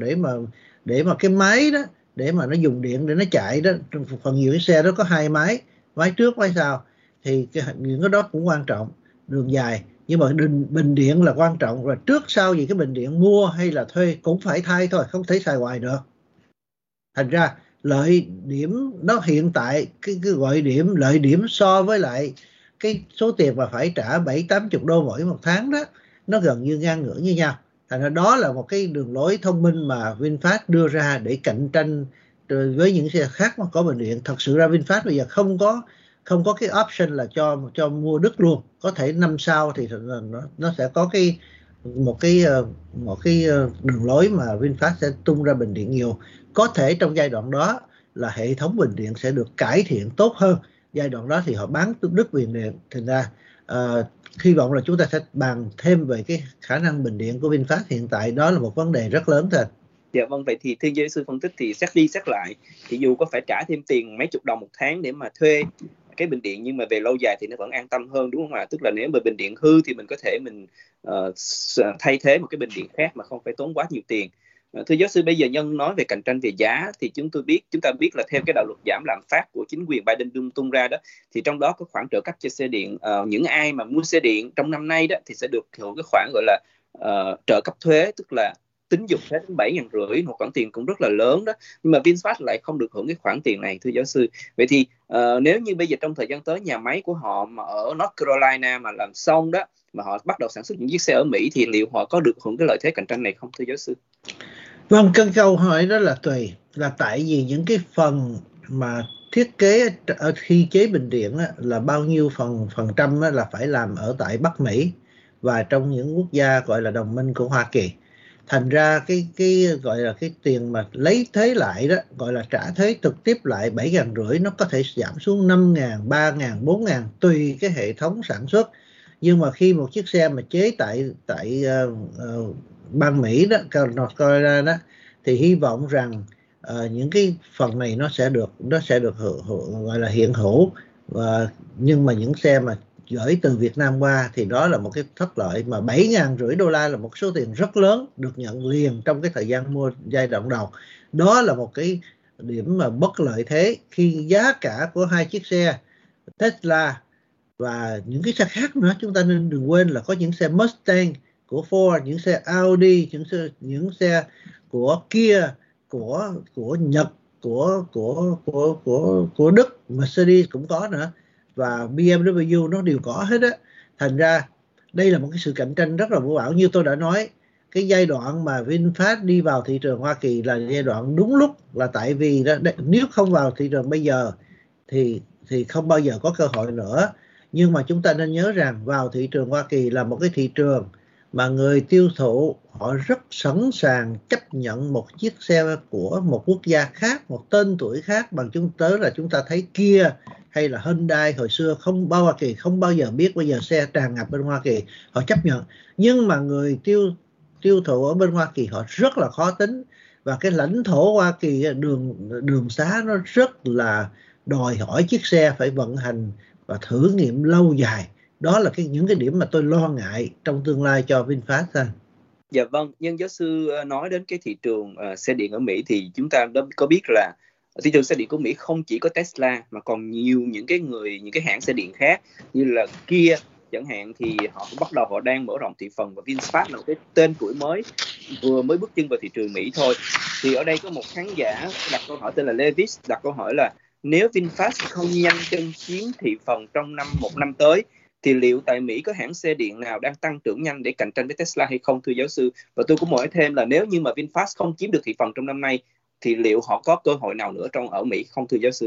để mà cái máy đó để mà nó dùng điện để nó chạy đó. Trong phần nhiều cái xe đó có hai máy trước máy sau, thì những cái đó cũng quan trọng, đường dài. Nhưng mà bình điện là quan trọng, và trước sau gì cái bình điện mua hay là thuê cũng phải thay thôi, không thể xài hoài được. Thành ra lợi điểm nó hiện tại cái gọi điểm lợi điểm so với lại cái số tiền mà phải trả 70-80 đô mỗi một tháng đó, nó gần như ngang ngửa như nhau. Thành ra đó là một cái đường lối thông minh mà VinFast đưa ra để cạnh tranh với những xe khác mà có bình điện. Thật sự ra VinFast bây giờ không có cái option là cho mua đứt luôn. Có thể năm sau thì nó sẽ có một cái đường lối mà VinFast sẽ tung ra bình điện nhiều. Có thể trong giai đoạn đó là hệ thống bình điện sẽ được cải thiện tốt hơn. Giai đoạn đó thì họ bán đứt bình điện. Thành ra hy vọng là chúng ta sẽ bàn thêm về cái khả năng bình điện của VinFast hiện tại. Đó là một vấn đề rất lớn thôi. Dạ vâng, vậy thì thưa giáo sư phân tích thì xét đi xét lại thì dù có phải trả thêm tiền mấy chục đồng một tháng để mà thuê cái bình điện, nhưng mà về lâu dài thì nó vẫn an tâm hơn, đúng không ạ? Tức là nếu mà bình điện hư thì mình có thể thay thế một cái bình điện khác mà không phải tốn quá nhiều tiền. Thưa giáo sư, bây giờ nhân nói về cạnh tranh về giá thì chúng ta biết là theo cái đạo luật giảm lạm phát của chính quyền Biden tung ra đó, thì trong đó có khoản trợ cấp cho xe điện. Những ai mà mua xe điện trong năm nay đó thì sẽ được hưởng cái khoản gọi là trợ cấp thuế, tức là tín dụng thuế đến 7.500, một khoản tiền cũng rất là lớn đó. Nhưng mà VinFast lại không được hưởng cái khoản tiền này, thưa giáo sư. Vậy thì nếu như bây giờ trong thời gian tới nhà máy của họ mà ở North Carolina mà làm xong đó, mà họ bắt đầu sản xuất những chiếc xe ở Mỹ, thì liệu họ có được hưởng cái lợi thế cạnh tranh này không, thưa giáo sư? Vâng, cái câu hỏi đó là tùy, là tại vì những cái phần mà thiết kế ở khi chế bình điện á, là bao nhiêu phần trăm á, là phải làm ở tại Bắc Mỹ và trong những quốc gia gọi là đồng minh của Hoa Kỳ. Thành ra cái gọi là cái tiền mà lấy thế lại đó, gọi là trả thuế trực tiếp lại 7.500, nó có thể giảm xuống 5.000, 3.000, 4.000 tùy cái hệ thống sản xuất. Nhưng mà khi một chiếc xe mà chế tại bang Mỹ đó, North Carolina đó, thì hy vọng rằng những cái phần này nó sẽ được gọi là hiện hữu. Nhưng mà những xe mà gửi từ Việt Nam qua thì đó là một cái thất lợi, mà 7.500 đô la là một số tiền rất lớn được nhận liền trong cái thời gian mua giai đoạn đầu. Đó là một cái điểm mà bất lợi thế khi giá cả của hai chiếc xe Tesla và những cái xe khác nữa. Chúng ta nên đừng quên là có những xe Mustang của Ford, những xe Audi, những xe của Kia, của Nhật, của Đức, Mercedes cũng có nữa, và BMW nó đều có hết á. Thành ra đây là một cái sự cạnh tranh rất là vô vọng. Như tôi đã nói, cái giai đoạn mà VinFast đi vào thị trường Hoa Kỳ là giai đoạn đúng lúc, là tại vì đó, nếu không vào thị trường bây giờ thì không bao giờ có cơ hội nữa. Nhưng mà chúng ta nên nhớ rằng vào thị trường Hoa Kỳ là một cái thị trường mà người tiêu thụ họ rất sẵn sàng chấp nhận một chiếc xe của một quốc gia khác, một tên tuổi khác, bằng chúng ta thấy Kia hay là Hyundai hồi xưa Hoa Kỳ không bao giờ biết, bây giờ xe tràn ngập bên Hoa Kỳ, họ chấp nhận. Nhưng mà người tiêu thụ ở bên Hoa Kỳ họ rất là khó tính, và cái lãnh thổ Hoa Kỳ, đường xá nó rất là đòi hỏi chiếc xe phải vận hành và thử nghiệm lâu dài. Đó là những cái điểm mà tôi lo ngại trong tương lai cho VinFast. Dạ vâng, nhưng giáo sư nói đến cái thị trường xe điện ở Mỹ thì chúng ta đã có biết là thị trường xe điện của Mỹ không chỉ có Tesla mà còn nhiều những cái hãng xe điện khác như là Kia chẳng hạn, thì họ cũng bắt đầu họ đang mở rộng thị phần, và VinFast là một cái tên tuổi mới vừa mới bước chân vào thị trường Mỹ thôi. Thì ở đây có một khán giả đặt câu hỏi tên là Levis, đặt câu hỏi là nếu VinFast không nhanh chân chiếm thị phần trong một năm tới thì liệu tại Mỹ có hãng xe điện nào đang tăng trưởng nhanh để cạnh tranh với Tesla hay không, thưa giáo sư? Và tôi cũng hỏi thêm là nếu như mà VinFast không chiếm được thị phần trong năm nay thì liệu họ có cơ hội nào nữa ở Mỹ không, thưa giáo sư?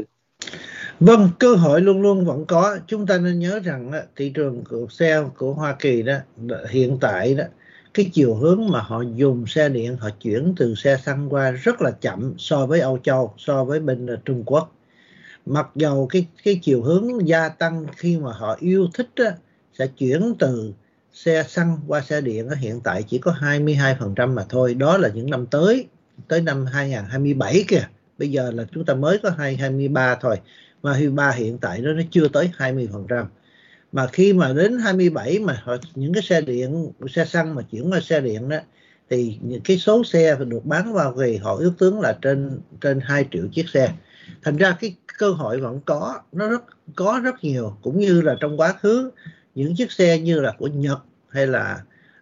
Vâng, cơ hội luôn luôn vẫn có. Chúng ta nên nhớ rằng thị trường của xe của Hoa Kỳ đó hiện tại đó, cái chiều hướng mà họ dùng xe điện, họ chuyển từ xe xăng qua rất là chậm so với Âu Châu, so với bên Trung Quốc. Mặc dầu cái chiều hướng gia tăng khi mà họ yêu thích đó, sẽ chuyển từ xe xăng qua xe điện, hiện tại chỉ có 22% mà thôi. Đó là những năm tới năm 2027 kìa. Bây giờ là chúng ta mới có 2023 thôi. Mà 23 hiện tại nó chưa tới 20%. Mà khi mà đến 27 mà những cái xe xăng mà chuyển qua xe điện đó, thì những cái số xe được bán vào thì họ ước tính là trên 2 triệu chiếc xe. Thành ra cái cơ hội vẫn có rất nhiều, cũng như là trong quá khứ những chiếc xe như là của Nhật hay là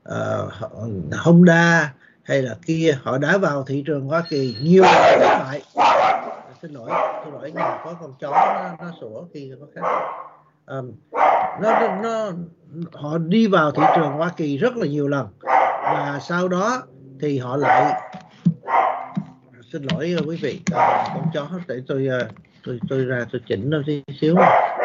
Honda hay là Kia, họ đã vào thị trường Hoa Kỳ nhiều lần thất bại. Xin lỗi nhà có con chó nó sủa khi có khách. Họ đi vào thị trường Hoa Kỳ rất là nhiều lần, và sau đó thì họ lại, xin lỗi quý vị, con chó, để tôi ra tôi chỉnh nó tí xíu.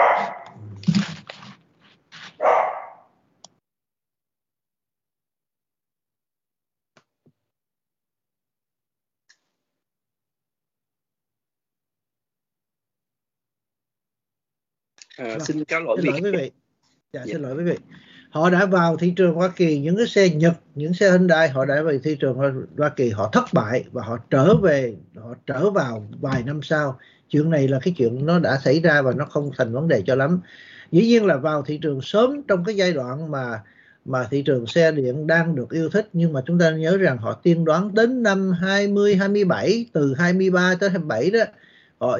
Xin cáo lỗi quý vị. Xin lỗi quý vị. Họ đã vào thị trường Hoa Kỳ, những cái xe Nhật, những xe Hyundai, họ đã vào thị trường Hoa Kỳ, họ thất bại và họ trở vào vài năm sau. Chuyện này là cái chuyện nó đã xảy ra và nó không thành vấn đề cho lắm. Dĩ nhiên là vào thị trường sớm trong cái giai đoạn mà thị trường xe điện đang được yêu thích, nhưng mà chúng ta nhớ rằng họ tiên đoán đến năm 2027, từ 23 tới 27 đó, họ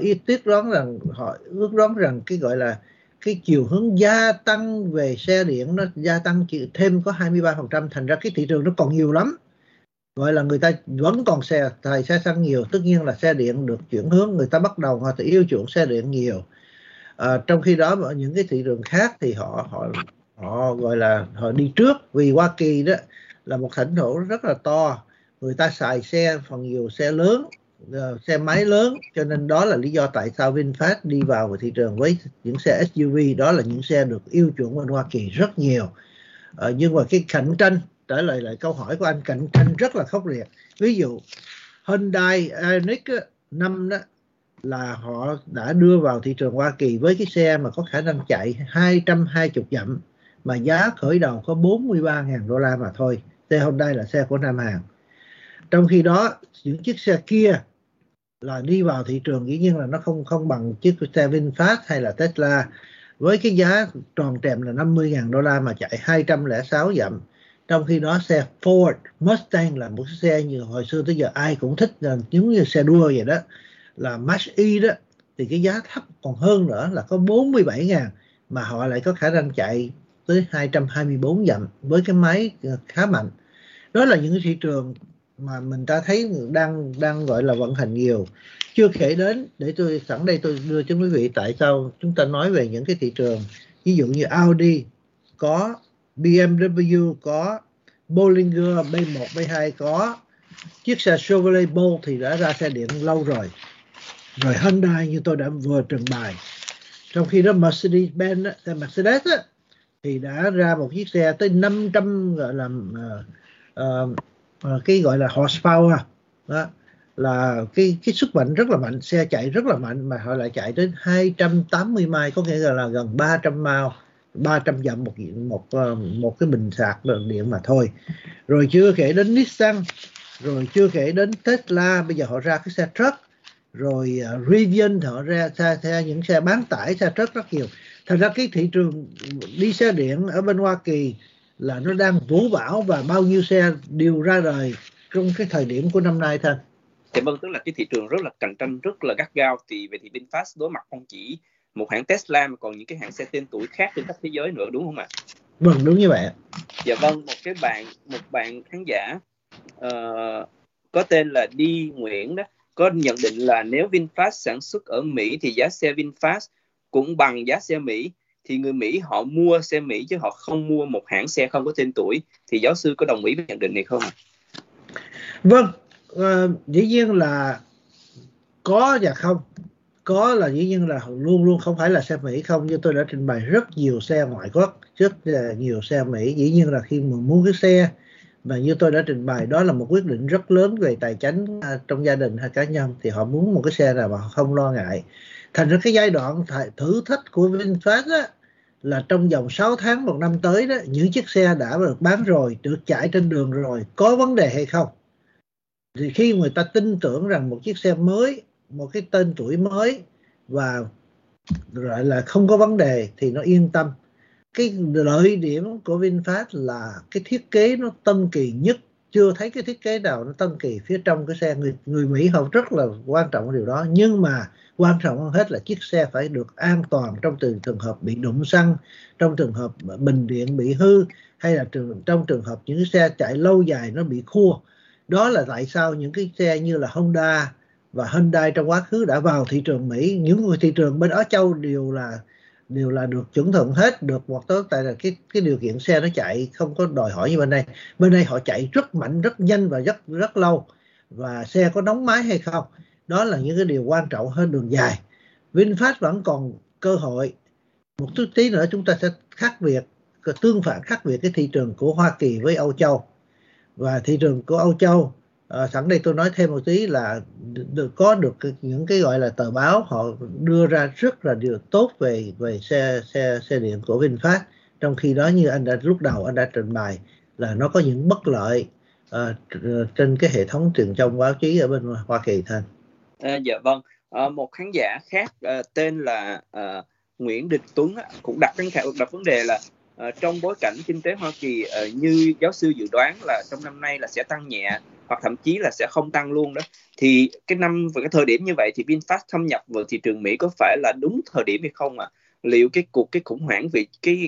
ước đoán rằng cái gọi là cái chiều hướng gia tăng về xe điện nó gia tăng chỉ thêm có 23%. Thành ra cái thị trường nó còn nhiều lắm. Gọi là người ta vẫn còn xe xăng nhiều, tất nhiên là xe điện được chuyển hướng, người ta bắt đầu họ thì yêu chuộng xe điện nhiều. Trong khi đó ở những cái thị trường khác thì họ gọi là họ đi trước, vì Hoa Kỳ đó là một lãnh thổ rất là to, người ta xài phần nhiều xe lớn, xe máy lớn, cho nên đó là lý do tại sao VinFast đi vào thị trường với những xe SUV. Đó là những xe được yêu chuộng bên Hoa Kỳ rất nhiều. Nhưng mà cái cạnh tranh, trả lời lại câu hỏi của anh, cạnh tranh rất là khốc liệt. Ví dụ Hyundai Ioniq năm đó là họ đã đưa vào thị trường Hoa Kỳ với cái xe mà có khả năng chạy 220 dặm, mà giá khởi đầu có $43,000 mà thôi. Xe Hyundai là xe của Nam Hàn. Trong khi đó những chiếc xe Kia là đi vào thị trường, dĩ nhiên là nó không bằng chiếc xe VinFast hay là Tesla, với cái giá tròn trèm là $50,000 mà chạy 206 dặm. Trong khi đó xe Ford Mustang là một xe như hồi xưa tới giờ ai cũng thích, là giống như xe đua vậy đó, là Mach-E đó, thì cái giá thấp còn hơn nữa, là có 47.000 mà họ lại có khả năng chạy tới 224 dặm với cái máy khá mạnh. Đó là những cái thị trường mà mình ta thấy đang gọi là vận hành nhiều. Chưa kể đến, để tôi sẵn đây tôi đưa cho quý vị tại sao chúng ta nói về những cái thị trường ví dụ như Audi có, BMW có, Bollinger B1 B2 có, chiếc xe Chevrolet Bolt thì đã ra xe điện lâu rồi Hyundai như tôi đã vừa trình bày. Trong khi đó Mercedes-Benz xe Mercedes thì đã ra một chiếc xe tới 500 gọi là cái gọi là horsepower đó, là cái sức mạnh rất là mạnh, xe chạy rất là mạnh mà họ lại chạy đến 280 mile, có nghĩa là gần 300 mile, 300 dặm một cái bình sạc điện mà thôi. Rồi chưa kể đến Nissan, rồi chưa kể đến Tesla, bây giờ họ ra cái xe truck, rồi Rivian họ ra những xe bán tải, xe truck rất nhiều. Thật ra cái thị trường đi xe điện ở bên Hoa Kỳ là nó đang vũ bão và bao nhiêu xe đều ra đời trong cái thời điểm của năm nay thôi. Thì vâng, tức là cái thị trường rất là cạnh tranh, rất là gắt gao. Thì về thì VinFast đối mặt không chỉ một hãng Tesla mà còn những cái hãng xe tên tuổi khác trên khắp thế giới nữa, đúng không ạ? Vâng, đúng như vậy. Dạ vâng, một bạn khán giả có tên là Đi Nguyễn đó có nhận định là nếu VinFast sản xuất ở Mỹ thì giá xe VinFast cũng bằng giá xe Mỹ, thì người Mỹ họ mua xe Mỹ chứ họ không mua một hãng xe không có tên tuổi. Thì giáo sư có đồng ý với nhận định này không ạ? Vâng, dĩ nhiên là có và không. Có là dĩ nhiên là luôn luôn không phải là xe Mỹ không, như tôi đã trình bày rất nhiều xe ngoại quốc, rất là nhiều xe Mỹ. Dĩ nhiên là khi mà mua cái xe, và như tôi đã trình bày, đó là một quyết định rất lớn về tài chính trong gia đình hay cá nhân, thì họ muốn một cái xe nào mà họ không lo ngại. Thành ra cái giai đoạn thử thách của VinFast á, là trong vòng 6 tháng, 1 năm tới đó, những chiếc xe đã được bán rồi, được chạy trên đường rồi, có vấn đề hay không. Thì khi người ta tin tưởng rằng một chiếc xe mới, một cái tên tuổi mới và gọi là không có vấn đề thì nó yên tâm. Cái lợi điểm của VinFast là cái thiết kế nó tân kỳ nhất, chưa thấy cái thiết kế nào nó tân kỳ phía trong cái xe. Người Mỹ họ rất là quan trọng điều đó, nhưng mà quan trọng hơn hết là chiếc xe phải được an toàn trong trường hợp bị đụng xăng, trong trường hợp bình điện bị hư, hay là trong trường hợp những cái xe chạy lâu dài nó bị khua. Đó là tại sao những cái xe như là Honda và Hyundai trong quá khứ đã vào thị trường Mỹ, những người thị trường bên Á Châu đều là được chuẩn thuận hết, được một tới tại là cái điều kiện xe nó chạy không có đòi hỏi như bên đây. Bên đây họ chạy rất mạnh, rất nhanh và rất lâu, và xe có nóng máy hay không, đó là những cái điều quan trọng hơn đường dài. VinFast vẫn còn cơ hội. Một chút tí nữa chúng ta sẽ tương phản khác biệt cái thị trường của Hoa Kỳ với Âu Châu. Và thị trường của Âu Châu, sẵn đây tôi nói thêm một tí là có được những cái gọi là tờ báo họ đưa ra rất là điều tốt về xe điện của VinFast, trong khi đó như lúc đầu anh đã trình bày là nó có những bất lợi trên cái hệ thống truyền thông báo chí ở bên Hoa Kỳ thôi. Dạ vâng, một khán giả khác tên là Nguyễn Đình Tuấn cũng đặt vấn đề là trong bối cảnh kinh tế Hoa Kỳ như giáo sư dự đoán là trong năm nay là sẽ tăng nhẹ hoặc thậm chí là sẽ không tăng luôn đó, thì cái thời điểm như vậy thì VinFast thâm nhập vào thị trường Mỹ có phải là đúng thời điểm hay không ạ? Liệu cái khủng hoảng về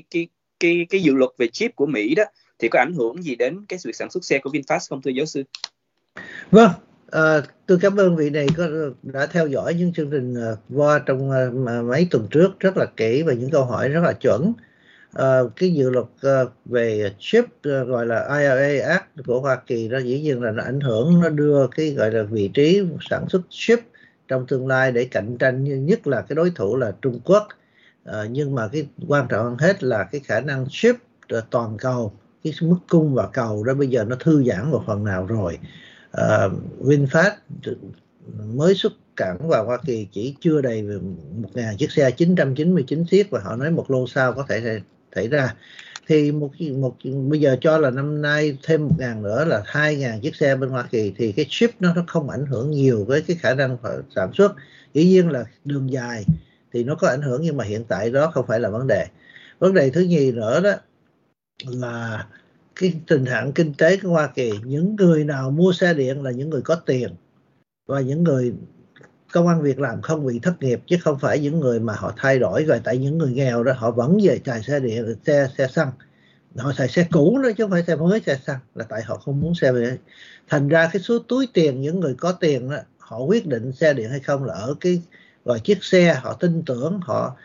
cái dự luật về chip của Mỹ đó thì có ảnh hưởng gì đến cái việc sản xuất xe của VinFast không thưa giáo sư? Vâng, tôi cảm ơn vị này đã theo dõi những chương trình VOA trong mấy tuần trước rất là kỹ và những câu hỏi rất là chuẩn. Cái dự luật về chip gọi là IRA Act của Hoa Kỳ đó dĩ nhiên là nó ảnh hưởng, nó đưa cái gọi là vị trí sản xuất chip trong tương lai để cạnh tranh nhất là cái đối thủ là Trung Quốc. Nhưng mà cái quan trọng hơn hết là cái khả năng chip toàn cầu, cái mức cung và cầu đó bây giờ nó thư giãn một phần nào rồi. VinFast mới xuất cảng vào Hoa Kỳ chỉ chưa đầy 1.000 chiếc xe, 999 chiếc, và họ nói một lô sau có thể xảy ra. Thì bây giờ cho là năm nay thêm 1.000 nữa là 2.000 chiếc xe bên Hoa Kỳ, thì cái chip nó không ảnh hưởng nhiều với cái khả năng sản xuất. Dĩ nhiên là đường dài thì nó có ảnh hưởng, nhưng mà hiện tại đó không phải là vấn đề. Vấn đề thứ nhì nữa đó là cái tình trạng kinh tế của Hoa Kỳ. Những người nào mua xe điện là những người có tiền, và những người công ăn việc làm không bị thất nghiệp, chứ không phải những người mà họ thay đổi rồi. Tại những người nghèo đó họ vẫn về xài xe điện, xe xăng, họ xài xe cũ nữa chứ không phải xe mới, xe xăng, là tại họ không muốn xe điện. Thành ra cái số túi tiền những người có tiền đó, họ quyết định xe điện hay không là ở cái gọi chiếc xe họ tin tưởng, họ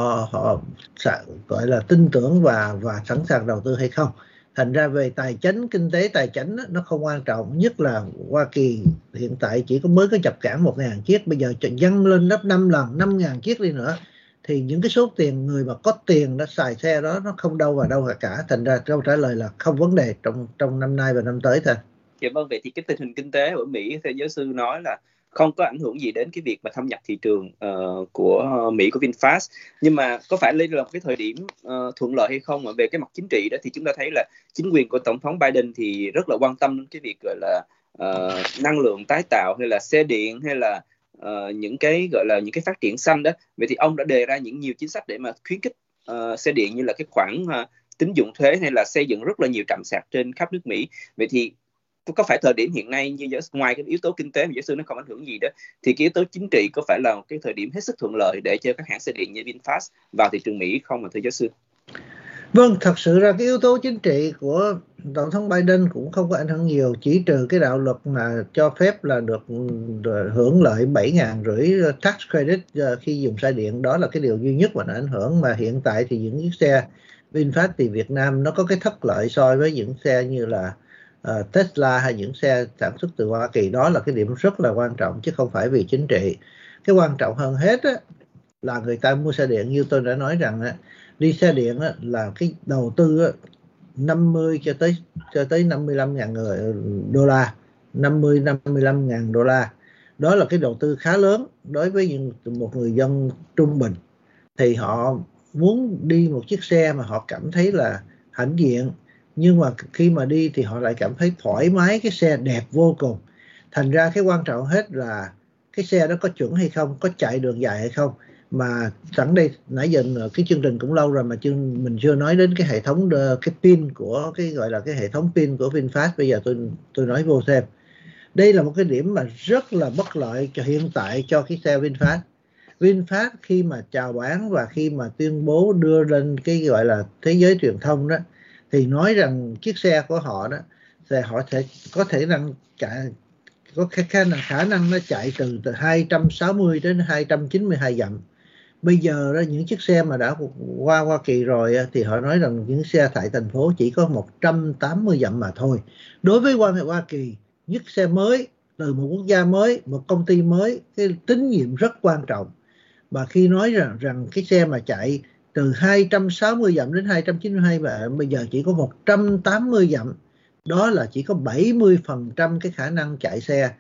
gọi là tin tưởng và sẵn sàng đầu tư hay không. Thành ra về tài chính, kinh tế tài chính đó, nó không quan trọng. Nhất là Hoa Kỳ hiện tại chỉ mới có nhập cảng 1.000 chiếc, bây giờ dâng lên gấp 5 lần, 5.000 chiếc đi nữa, thì những cái số tiền người mà có tiền đã xài xe đó nó không đâu vào đâu cả. Thành ra câu trả lời là không vấn đề trong năm nay và năm tới thôi. Dạ vâng, vậy thì cái tình hình kinh tế ở Mỹ theo giáo sư nói là không có ảnh hưởng gì đến cái việc mà thâm nhập thị trường của Mỹ, của VinFast. Nhưng mà có phải đây là một cái thời điểm thuận lợi hay không? Về cái mặt chính trị đó thì chúng ta thấy là chính quyền của Tổng thống Biden thì rất là quan tâm đến cái việc gọi là năng lượng tái tạo, hay là xe điện, hay là những cái gọi là những cái phát triển xanh đó. Vậy thì ông đã đề ra nhiều chính sách để mà khuyến khích xe điện, như là cái khoản tín dụng thuế, hay là xây dựng rất là nhiều trạm sạc trên khắp nước Mỹ. Vậy thì có phải thời điểm hiện nay, như ngoài cái yếu tố kinh tế mà giáo sư nó không ảnh hưởng gì đó, thì cái yếu tố chính trị có phải là một cái thời điểm hết sức thuận lợi để cho các hãng xe điện như VinFast vào thị trường Mỹ không, thưa giáo sư? Vâng, thật sự ra cái yếu tố chính trị của Tổng thống Biden cũng không có ảnh hưởng nhiều, chỉ trừ cái đạo luật mà cho phép là được hưởng lợi 7.500 tax credit khi dùng xe điện. Đó là cái điều duy nhất mà nó ảnh hưởng. Mà hiện tại thì những chiếc xe VinFast thì Việt Nam nó có cái thất lợi so với những xe như là Tesla hay những xe sản xuất từ Hoa Kỳ. Đó là cái điểm rất là quan trọng, chứ không phải vì chính trị. Cái quan trọng hơn hết á, là người ta mua xe điện, như tôi đã nói rằng á, đi xe điện á, là cái đầu tư á, 50 cho tới 55.000 đô la, 55.000 đô la. Đó là cái đầu tư khá lớn đối với một người dân trung bình. Thì họ muốn đi một chiếc xe mà họ cảm thấy là hãnh diện, nhưng mà khi mà đi thì họ lại cảm thấy thoải mái, cái xe đẹp vô cùng. Thành ra cái quan trọng hết là cái xe đó có chuẩn hay không, có chạy đường dài hay không. Mà sẵn đây, nãy giờ cái chương trình cũng lâu rồi mà mình chưa nói đến cái hệ thống cái pin của cái gọi là cái hệ thống pin của VinFast. Bây giờ tôi nói vô thêm. Đây là một cái điểm mà rất là bất lợi cho hiện tại cho cái xe VinFast. VinFast khi mà chào bán và khi mà tuyên bố đưa lên cái gọi là thế giới truyền thông đó, thì nói rằng chiếc xe của họ đó, họ sẽ có thể có khả năng nó chạy từ 260 đến 292 dặm. Bây giờ đó, những chiếc xe mà đã qua Hoa Kỳ rồi thì họ nói rằng những xe tại thành phố chỉ có 180 dặm mà thôi. Đối với Hoa Kỳ, chiếc xe mới từ một quốc gia mới, một công ty mới, cái tín nhiệm rất quan trọng. Và khi nói rằng cái xe mà chạy từ 260 dặm đến 292 dặm, bây giờ chỉ có 180 dặm, đó là chỉ có 70% cái khả năng chạy xe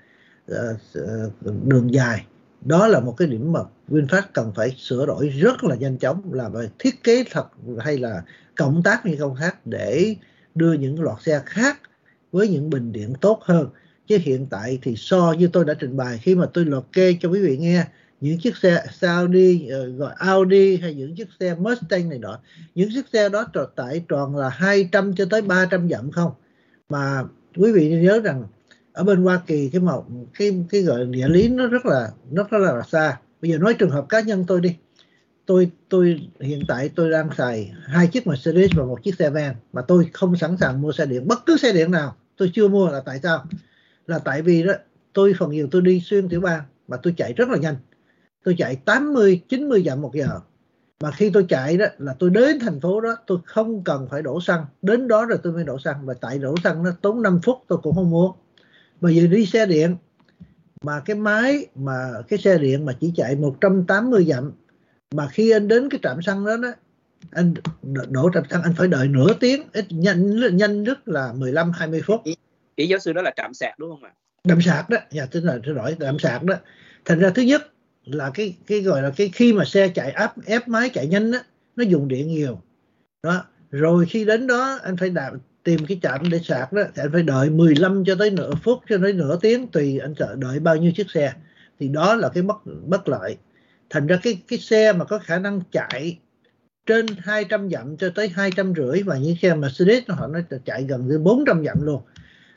đường dài. Đó là một cái điểm mà VinFast cần phải sửa đổi rất là nhanh chóng, là về thiết kế thật hay là cộng tác như không khác, để đưa những loại xe khác với những bình điện tốt hơn. Chứ hiện tại thì so như tôi đã trình bày khi mà tôi liệt kê cho quý vị nghe, những chiếc xe Saudi, gọi Audi hay những chiếc xe Mustang này nọ, những chiếc xe đó tại tròn là 200 cho tới 300 dặm không. Mà quý vị nhớ rằng ở bên Hoa Kỳ cái gọi địa lý nó rất là xa. Bây giờ nói trường hợp cá nhân tôi đi, tôi hiện tại tôi đang xài 2 chiếc Mercedes và 1 chiếc xe van, mà tôi không sẵn sàng mua xe điện, bất cứ xe điện nào tôi chưa mua. Là tại sao? Là tại vì đó, phần nhiều tôi đi xuyên tiểu bang mà tôi chạy rất là nhanh, tôi chạy 80-90 dặm một giờ. Mà khi tôi chạy đó là tôi đến thành phố đó, tôi không cần phải đổ xăng, đến đó rồi tôi mới đổ xăng. Và tại đổ xăng nó tốn 5 phút tôi cũng không muốn. Bây giờ đi xe điện mà cái xe điện mà chỉ chạy 180 dặm, mà khi anh đến cái trạm xăng đó anh đổ trạm xăng anh phải đợi nửa tiếng, nhanh nhất là 15-20 phút. Ý giáo sư đó là trạm sạc đúng không ạ? Trạm sạc đó, tức là trạm sạc đó. Thành ra thứ nhất là cái gọi là cái khi mà xe chạy ép máy chạy nhanh á, nó dùng điện nhiều đó. Rồi khi đến đó anh phải tìm cái trạm để sạc đó, thì anh phải đợi 15 cho tới nửa phút cho tới nửa tiếng, tùy anh đợi bao nhiêu chiếc xe. Thì đó là cái bất lợi. Thành ra cái xe mà có khả năng chạy trên 200 dặm cho tới 250, và những xe Mercedes họ nó chạy gần tới 400 dặm luôn.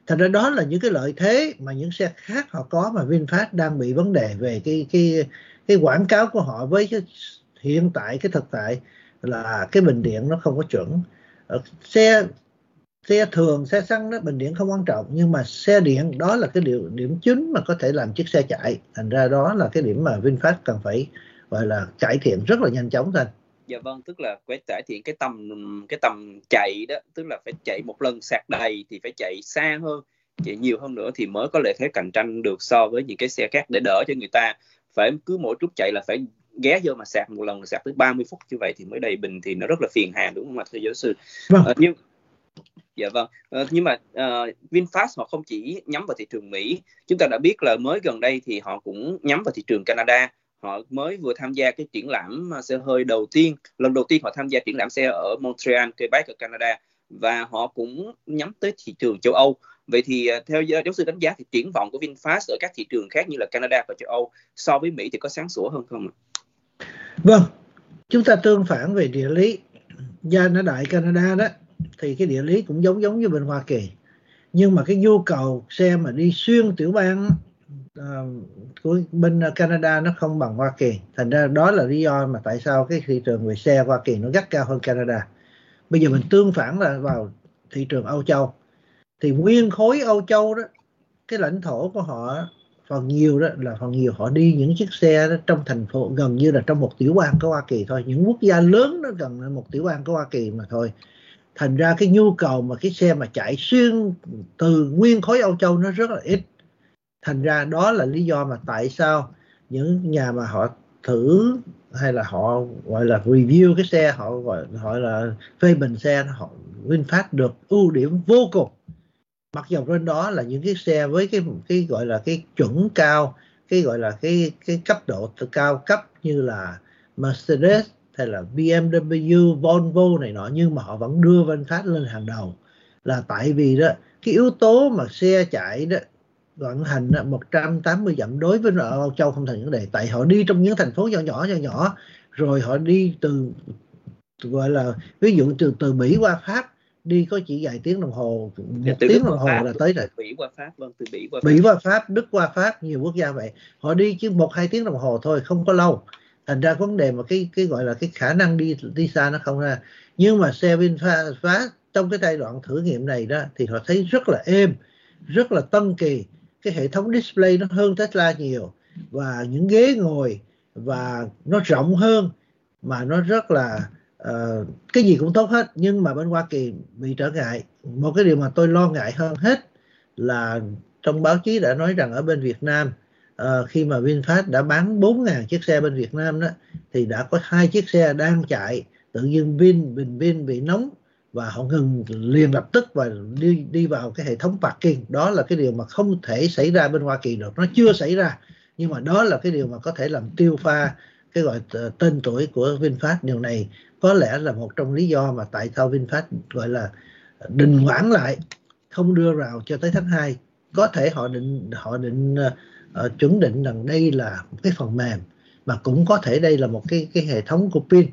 Thành ra đó là những cái lợi thế mà những xe khác họ có mà VinFast đang bị vấn đề về cái quảng cáo của họ với cái hiện tại, cái thực tại là cái bình điện nó không có chuẩn. Xe xe thường, xe xăng đó, bình điện không quan trọng, nhưng mà xe điện đó là cái điểm chính mà có thể làm chiếc xe chạy. Thành ra đó là cái điểm mà VinFast cần phải gọi là cải thiện rất là nhanh chóng thôi. Dạ vâng, tức là phải cải thiện cái tầm chạy đó, tức là phải chạy một lần sạc đầy thì phải chạy xa hơn, chạy nhiều hơn nữa thì mới có lợi thế cạnh tranh được so với những cái xe khác, để đỡ cho người ta phải cứ mỗi lúc chạy là phải ghé vô mà sạc một lần, sạc tới 30 phút như vậy thì mới đầy bình, thì nó rất là phiền hà, đúng không ạ thưa giáo sư? Vâng. Dạ vâng, nhưng mà VinFast họ không chỉ nhắm vào thị trường Mỹ, chúng ta đã biết là mới gần đây thì họ cũng nhắm vào thị trường Canada. Họ mới vừa tham gia cái triển lãm xe hơi lần đầu tiên họ tham gia triển lãm xe ở Montreal, Quebec ở Canada, và họ cũng nhắm tới thị trường châu Âu. Vậy thì theo giáo sư đánh giá thì triển vọng của VinFast ở các thị trường khác như là Canada và châu Âu so với Mỹ thì có sáng sủa hơn không ạ? Vâng, chúng ta tương phản về địa lý. Gia nó đại Canada đó thì cái địa lý cũng giống như bên Hoa Kỳ, nhưng mà cái nhu cầu xe mà đi xuyên tiểu bang của bên Canada nó không bằng Hoa Kỳ. Thành ra đó là lý do mà tại sao cái thị trường về xe Hoa Kỳ nó gắt cao hơn Canada. Bây giờ mình tương phản là vào thị trường Âu Châu, thì nguyên khối Âu Châu đó, cái lãnh thổ của họ phần nhiều họ đi những chiếc xe đó trong thành phố gần như là trong một tiểu bang của Hoa Kỳ thôi, những quốc gia lớn đó gần một tiểu bang của Hoa Kỳ mà thôi. Thành ra cái nhu cầu mà cái xe mà chạy xuyên từ nguyên khối Âu Châu nó rất là ít. Thành ra đó là lý do mà tại sao những nhà mà họ thử hay là họ gọi là review cái xe, họ gọi là phê bình xe, họ VinFast được ưu điểm vô cùng. Mặc dù trên đó là những cái xe với cái gọi là cái chuẩn cao, cái gọi là cái cấp độ cao cấp như là Mercedes hay là BMW, Volvo này nọ, nhưng mà họ vẫn đưa VinFast lên hàng đầu, là tại vì đó cái yếu tố mà xe chạy đó vận hành 180 dặm đối với Âu Châu không thành vấn đề, tại họ đi trong những thành phố nhỏ, rồi họ đi từ gọi là ví dụ từ Mỹ qua Pháp đi có chỉ vài tiếng đồng hồ, một tiếng đồng hồ là tới rồi. Bỉ qua Pháp, vâng, từ Bỉ qua Pháp, Đức qua Pháp, nhiều quốc gia vậy, họ đi chứ 1-2 tiếng đồng hồ thôi, không có lâu. Thành ra vấn đề mà cái gọi là cái khả năng đi xa nó không ra. Nhưng mà xe VinFast trong cái giai đoạn thử nghiệm này đó thì họ thấy rất là êm, rất là tân kỳ, cái hệ thống display nó hơn Tesla nhiều, và những ghế ngồi và nó rộng hơn, mà nó rất là cái gì cũng tốt hết. Nhưng mà bên Hoa Kỳ bị trở ngại, một cái điều mà tôi lo ngại hơn hết là trong báo chí đã nói rằng ở bên Việt Nam khi mà VinFast đã bán 4.000 chiếc xe bên Việt Nam đó, thì đã có 2 chiếc xe đang chạy, tự nhiên bình pin bị nóng và họ ngừng liền lập tức và đi vào cái hệ thống parking. Đó là cái điều mà không thể xảy ra bên Hoa Kỳ được, nó chưa xảy ra, nhưng mà đó là cái điều mà có thể làm tiêu pha cái gọi tên tuổi của VinFast. Điều này có lẽ là một trong lý do mà tại sao VinFast gọi là đình hoãn lại, không đưa vào cho tới tháng 2. Có thể họ định chuẩn định rằng đây là một cái phần mềm, mà cũng có thể đây là một cái hệ thống của pin.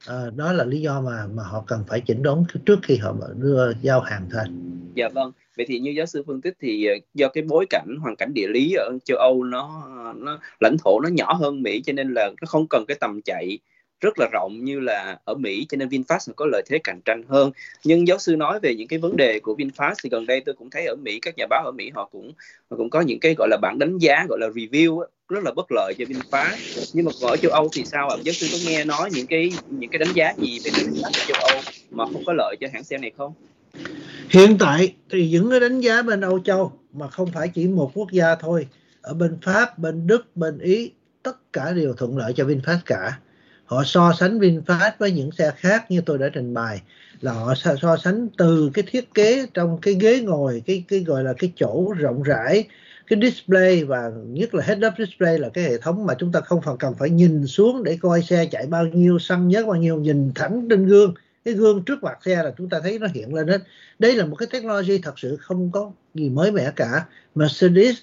Đó là lý do mà họ cần phải chỉnh đốn trước khi họ đưa giao hàng thôi. Dạ vâng. Vậy thì như giáo sư phân tích thì do cái hoàn cảnh địa lý ở châu Âu nó lãnh thổ nó nhỏ hơn Mỹ, cho nên là nó không cần cái tầm chạy rất là rộng như là ở Mỹ, cho nên VinFast có lợi thế cạnh tranh hơn. Nhưng giáo sư nói về những cái vấn đề của VinFast thì gần đây tôi cũng thấy ở Mỹ, các nhà báo ở Mỹ họ cũng có những cái gọi là bảng đánh giá, gọi là review rất là bất lợi cho VinFast. Nhưng mà ở châu Âu thì sao ạ? Giáo sư có nghe nói những cái đánh giá gì về VinFast ở châu Âu mà không có lợi cho hãng xe này không? Hiện tại thì những cái đánh giá bên Âu Châu, mà không phải chỉ một quốc gia thôi, ở bên Pháp, bên Đức, bên Ý, tất cả đều thuận lợi cho VinFast cả. Họ so sánh VinFast với những xe khác như tôi đã trình bày, là họ so sánh từ cái thiết kế trong cái ghế ngồi, cái gọi là cái chỗ rộng rãi, cái display, và nhất là head-up display là cái hệ thống mà chúng ta không cần phải nhìn xuống để coi xe chạy bao nhiêu, xăng nhớt bao nhiêu, nhìn thẳng trên gương. Cái gương trước mặt xe là chúng ta thấy nó hiện lên hết. Đây là một cái technology thật sự không có gì mới mẻ cả. Mercedes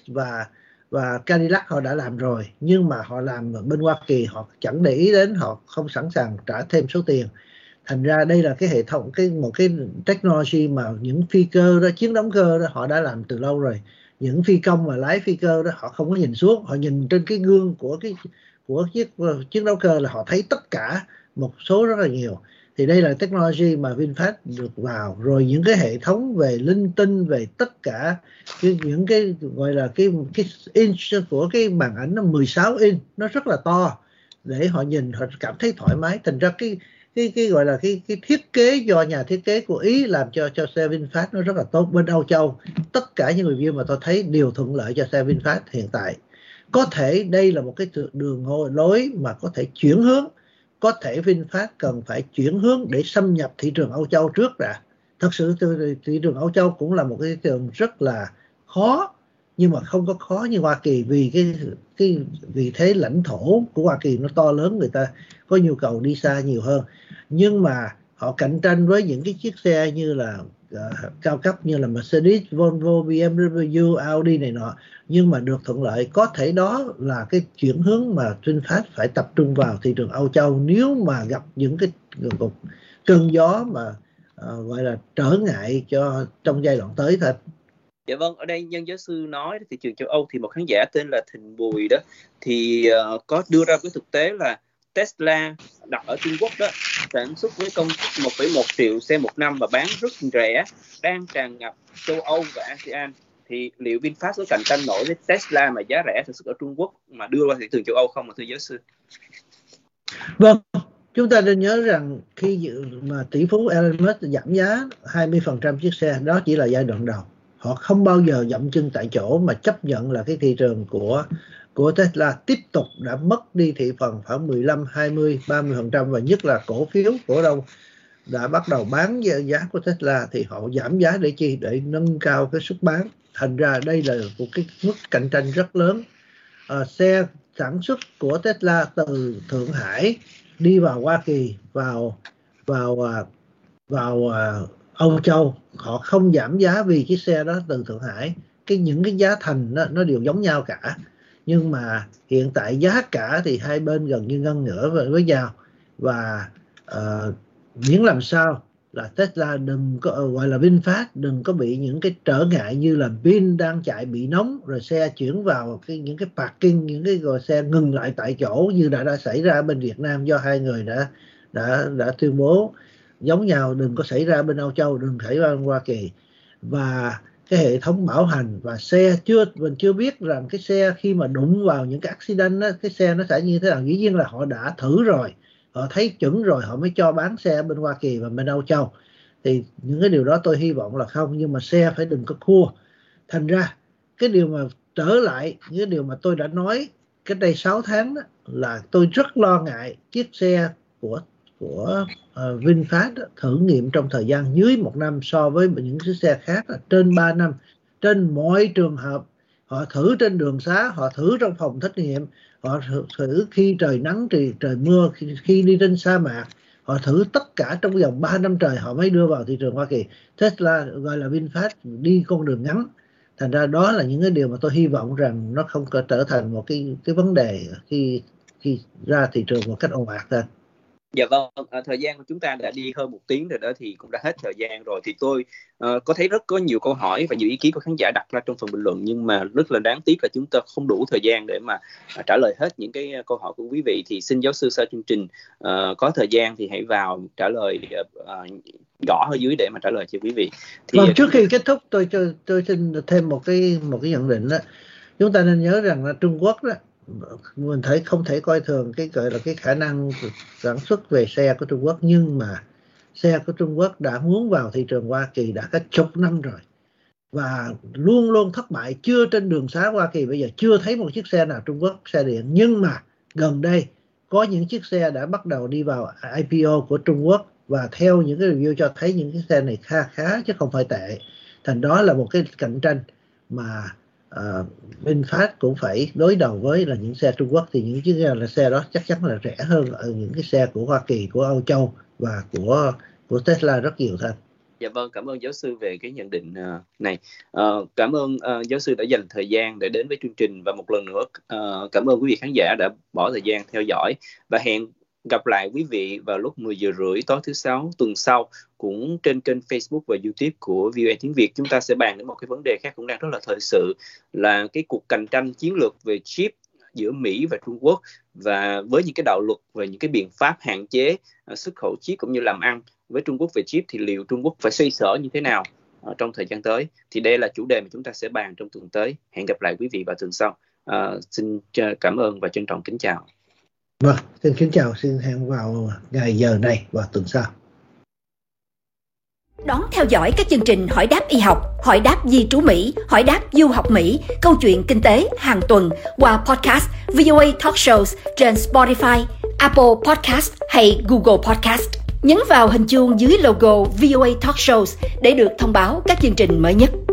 và Cadillac họ đã làm rồi, nhưng mà họ làm bên Hoa Kỳ họ chẳng để ý đến, họ không sẵn sàng trả thêm số tiền. Thành ra đây là cái hệ thống, một cái technology mà những phi cơ đó, chiến đấu cơ đó, họ đã làm từ lâu rồi. Những phi công mà lái phi cơ đó, họ không có nhìn xuống, họ nhìn trên cái gương của chiếc chiến đấu cơ là họ thấy tất cả, một số rất là nhiều. Thì đây là technology mà VinFast được vào. Rồi những cái hệ thống về linh tinh, về tất cả những cái gọi là cái inch của cái màn ảnh, nó 16 inch, nó rất là to để họ nhìn, họ cảm thấy thoải mái. Thành ra cái gọi là cái thiết kế do nhà thiết kế của Ý làm cho xe VinFast nó rất là tốt. Bên Âu Châu, tất cả những review mà tôi thấy đều thuận lợi cho xe VinFast hiện tại. Có thể đây là một cái đường lối mà có thể chuyển hướng. Có thể VinFast cần phải chuyển hướng để xâm nhập thị trường Âu Châu trước đã. Thật sự thị trường Âu Châu cũng là một cái thị trường rất là khó, nhưng mà không có khó như Hoa Kỳ, vì cái vị thế lãnh thổ của Hoa Kỳ nó to lớn, người ta có nhu cầu đi xa nhiều hơn. Nhưng mà họ cạnh tranh với những cái chiếc xe như là cao cấp như là Mercedes, Volvo, BMW, Audi này nọ, nhưng mà được thuận lợi. Có thể đó là cái chuyển hướng mà VinFast phải tập trung vào thị trường Âu Châu nếu mà gặp những cái cơn gió mà gọi là trở ngại cho trong giai đoạn tới thôi. Dạ vâng, ở đây nhân giáo sư nói thị trường châu Âu thì một khán giả tên là Thịnh Bùi đó thì có đưa ra cái thực tế là Tesla đặt ở Trung Quốc đó sản xuất với công suất 1,1 triệu xe một năm và bán rất rẻ, đang tràn ngập châu Âu và ASEAN. Thì liệu VinFast có cạnh tranh nổi với Tesla mà giá rẻ sản xuất ở Trung Quốc mà đưa vào thị trường châu Âu không, thưa giáo sư? Vâng, chúng ta nên nhớ rằng khi mà tỷ phú Elon Musk giảm giá 20% chiếc xe, đó chỉ là giai đoạn đầu. Họ không bao giờ dậm chân tại chỗ mà chấp nhận là cái thị trường của Tesla tiếp tục đã mất đi thị phần khoảng 15, 20, 30%, và nhất là cổ phiếu cổ đông đã bắt đầu bán giá của Tesla thì họ giảm giá để chi? Để nâng cao cái sức bán. Thành ra đây là một cái mức cạnh tranh rất lớn. Xe sản xuất của Tesla từ Thượng Hải đi vào Hoa Kỳ, vào Âu Châu, họ không giảm giá vì chiếc xe đó từ Thượng Hải. Những cái giá thành nó đều giống nhau cả. Nhưng mà hiện tại giá cả thì hai bên gần như ngăn ngửa với nhau. Và miễn làm sao là Tesla đừng có, gọi là VinFast đừng có bị những cái trở ngại như là pin đang chạy bị nóng rồi xe chuyển vào những cái parking, những cái gọi xe ngừng lại tại chỗ như đã xảy ra bên Việt Nam do hai người đã tuyên bố. Giống nhau đừng có xảy ra bên Âu Châu, đừng xảy ra bên Hoa Kỳ. Và cái hệ thống bảo hành và xe mình chưa biết rằng cái xe khi mà đụng vào những cái accident đó, cái xe nó sẽ như thế nào. Dĩ nhiên là họ đã thử rồi, họ thấy chuẩn rồi họ mới cho bán xe bên Hoa Kỳ và bên Âu Châu. Thì những cái điều đó tôi hy vọng là không, nhưng mà xe phải đừng có cua. Thành ra cái điều mà trở lại những cái điều mà tôi đã nói cách đây 6 tháng đó, là tôi rất lo ngại chiếc xe của VinFast đó, thử nghiệm trong thời gian dưới 1 năm so với những chiếc xe khác là trên 3 năm. Trên mọi trường hợp, họ thử trên đường xá, họ thử trong phòng thí nghiệm, họ thử khi trời nắng trời mưa, khi đi trên sa mạc, họ thử tất cả trong vòng 3 năm trời họ mới đưa vào thị trường Hoa Kỳ. Tesla gọi là VinFast đi con đường ngắn. Thành ra đó là những cái điều mà tôi hy vọng rằng nó không có trở thành một cái vấn đề khi ra thị trường một cách ồ ạt thôi. Dạ vâng, thời gian của chúng ta đã đi hơn 1 tiếng rồi đó, thì cũng đã hết thời gian rồi. Thì tôi có thấy có nhiều câu hỏi và nhiều ý kiến của khán giả đặt ra trong phần bình luận, nhưng mà rất là đáng tiếc là chúng ta không đủ thời gian để mà trả lời hết những cái câu hỏi của quý vị. Thì xin giáo sư sau chương trình có thời gian thì hãy vào trả lời gõ ở dưới để mà trả lời cho quý vị. Thì trước khi kết thúc tôi xin thêm một cái nhận định đó. Chúng ta nên nhớ rằng là Trung Quốc đó, mình không thể coi thường cái gọi là cái khả năng sản xuất về xe của Trung Quốc, nhưng mà xe của Trung Quốc đã muốn vào thị trường Hoa Kỳ đã cả chục năm rồi và luôn luôn thất bại. Chưa trên đường xá Hoa Kỳ bây giờ chưa thấy một chiếc xe nào Trung Quốc xe điện, nhưng mà gần đây có những chiếc xe đã bắt đầu đi vào IPO của Trung Quốc, và theo những cái review cho thấy những chiếc xe này khá chứ không phải tệ. Thành đó là một cái cạnh tranh mà VinFast cũng phải đối đầu với là những xe Trung Quốc. Thì những chiếc xe đó chắc chắn là rẻ hơn ở những cái xe của Hoa Kỳ, của Âu Châu và của Tesla rất nhiều thôi. Dạ vâng, cảm ơn giáo sư về cái nhận định này. Cảm ơn giáo sư đã dành thời gian để đến với chương trình, và một lần nữa cảm ơn quý vị khán giả đã bỏ thời gian theo dõi, và hẹn gặp lại quý vị vào lúc 10 giờ rưỡi tối thứ Sáu tuần sau, cũng trên kênh Facebook và YouTube của VOA Tiếng Việt. Chúng ta sẽ bàn đến một cái vấn đề khác cũng đang rất là thời sự, là cái cuộc cạnh tranh chiến lược về chip giữa Mỹ và Trung Quốc, và với những cái đạo luật và những cái biện pháp hạn chế xuất khẩu chip cũng như làm ăn với Trung Quốc về chip, thì liệu Trung Quốc phải xoay sở như thế nào trong thời gian tới. Thì đây là chủ đề mà chúng ta sẽ bàn trong tuần tới. Hẹn gặp lại quý vị vào tuần sau. Xin cảm ơn và trân trọng kính chào. Vâng, xin kính chào, xin hẹn vào ngày giờ này vào tuần sau. Đón theo dõi các chương trình Hỏi đáp y học, Hỏi đáp di trú Mỹ, Hỏi đáp du học Mỹ, Câu chuyện kinh tế hàng tuần qua podcast VOA Talk Shows trên Spotify, Apple Podcast hay Google Podcast. Nhấn vào hình chuông dưới logo VOA Talk Shows để được thông báo các chương trình mới nhất.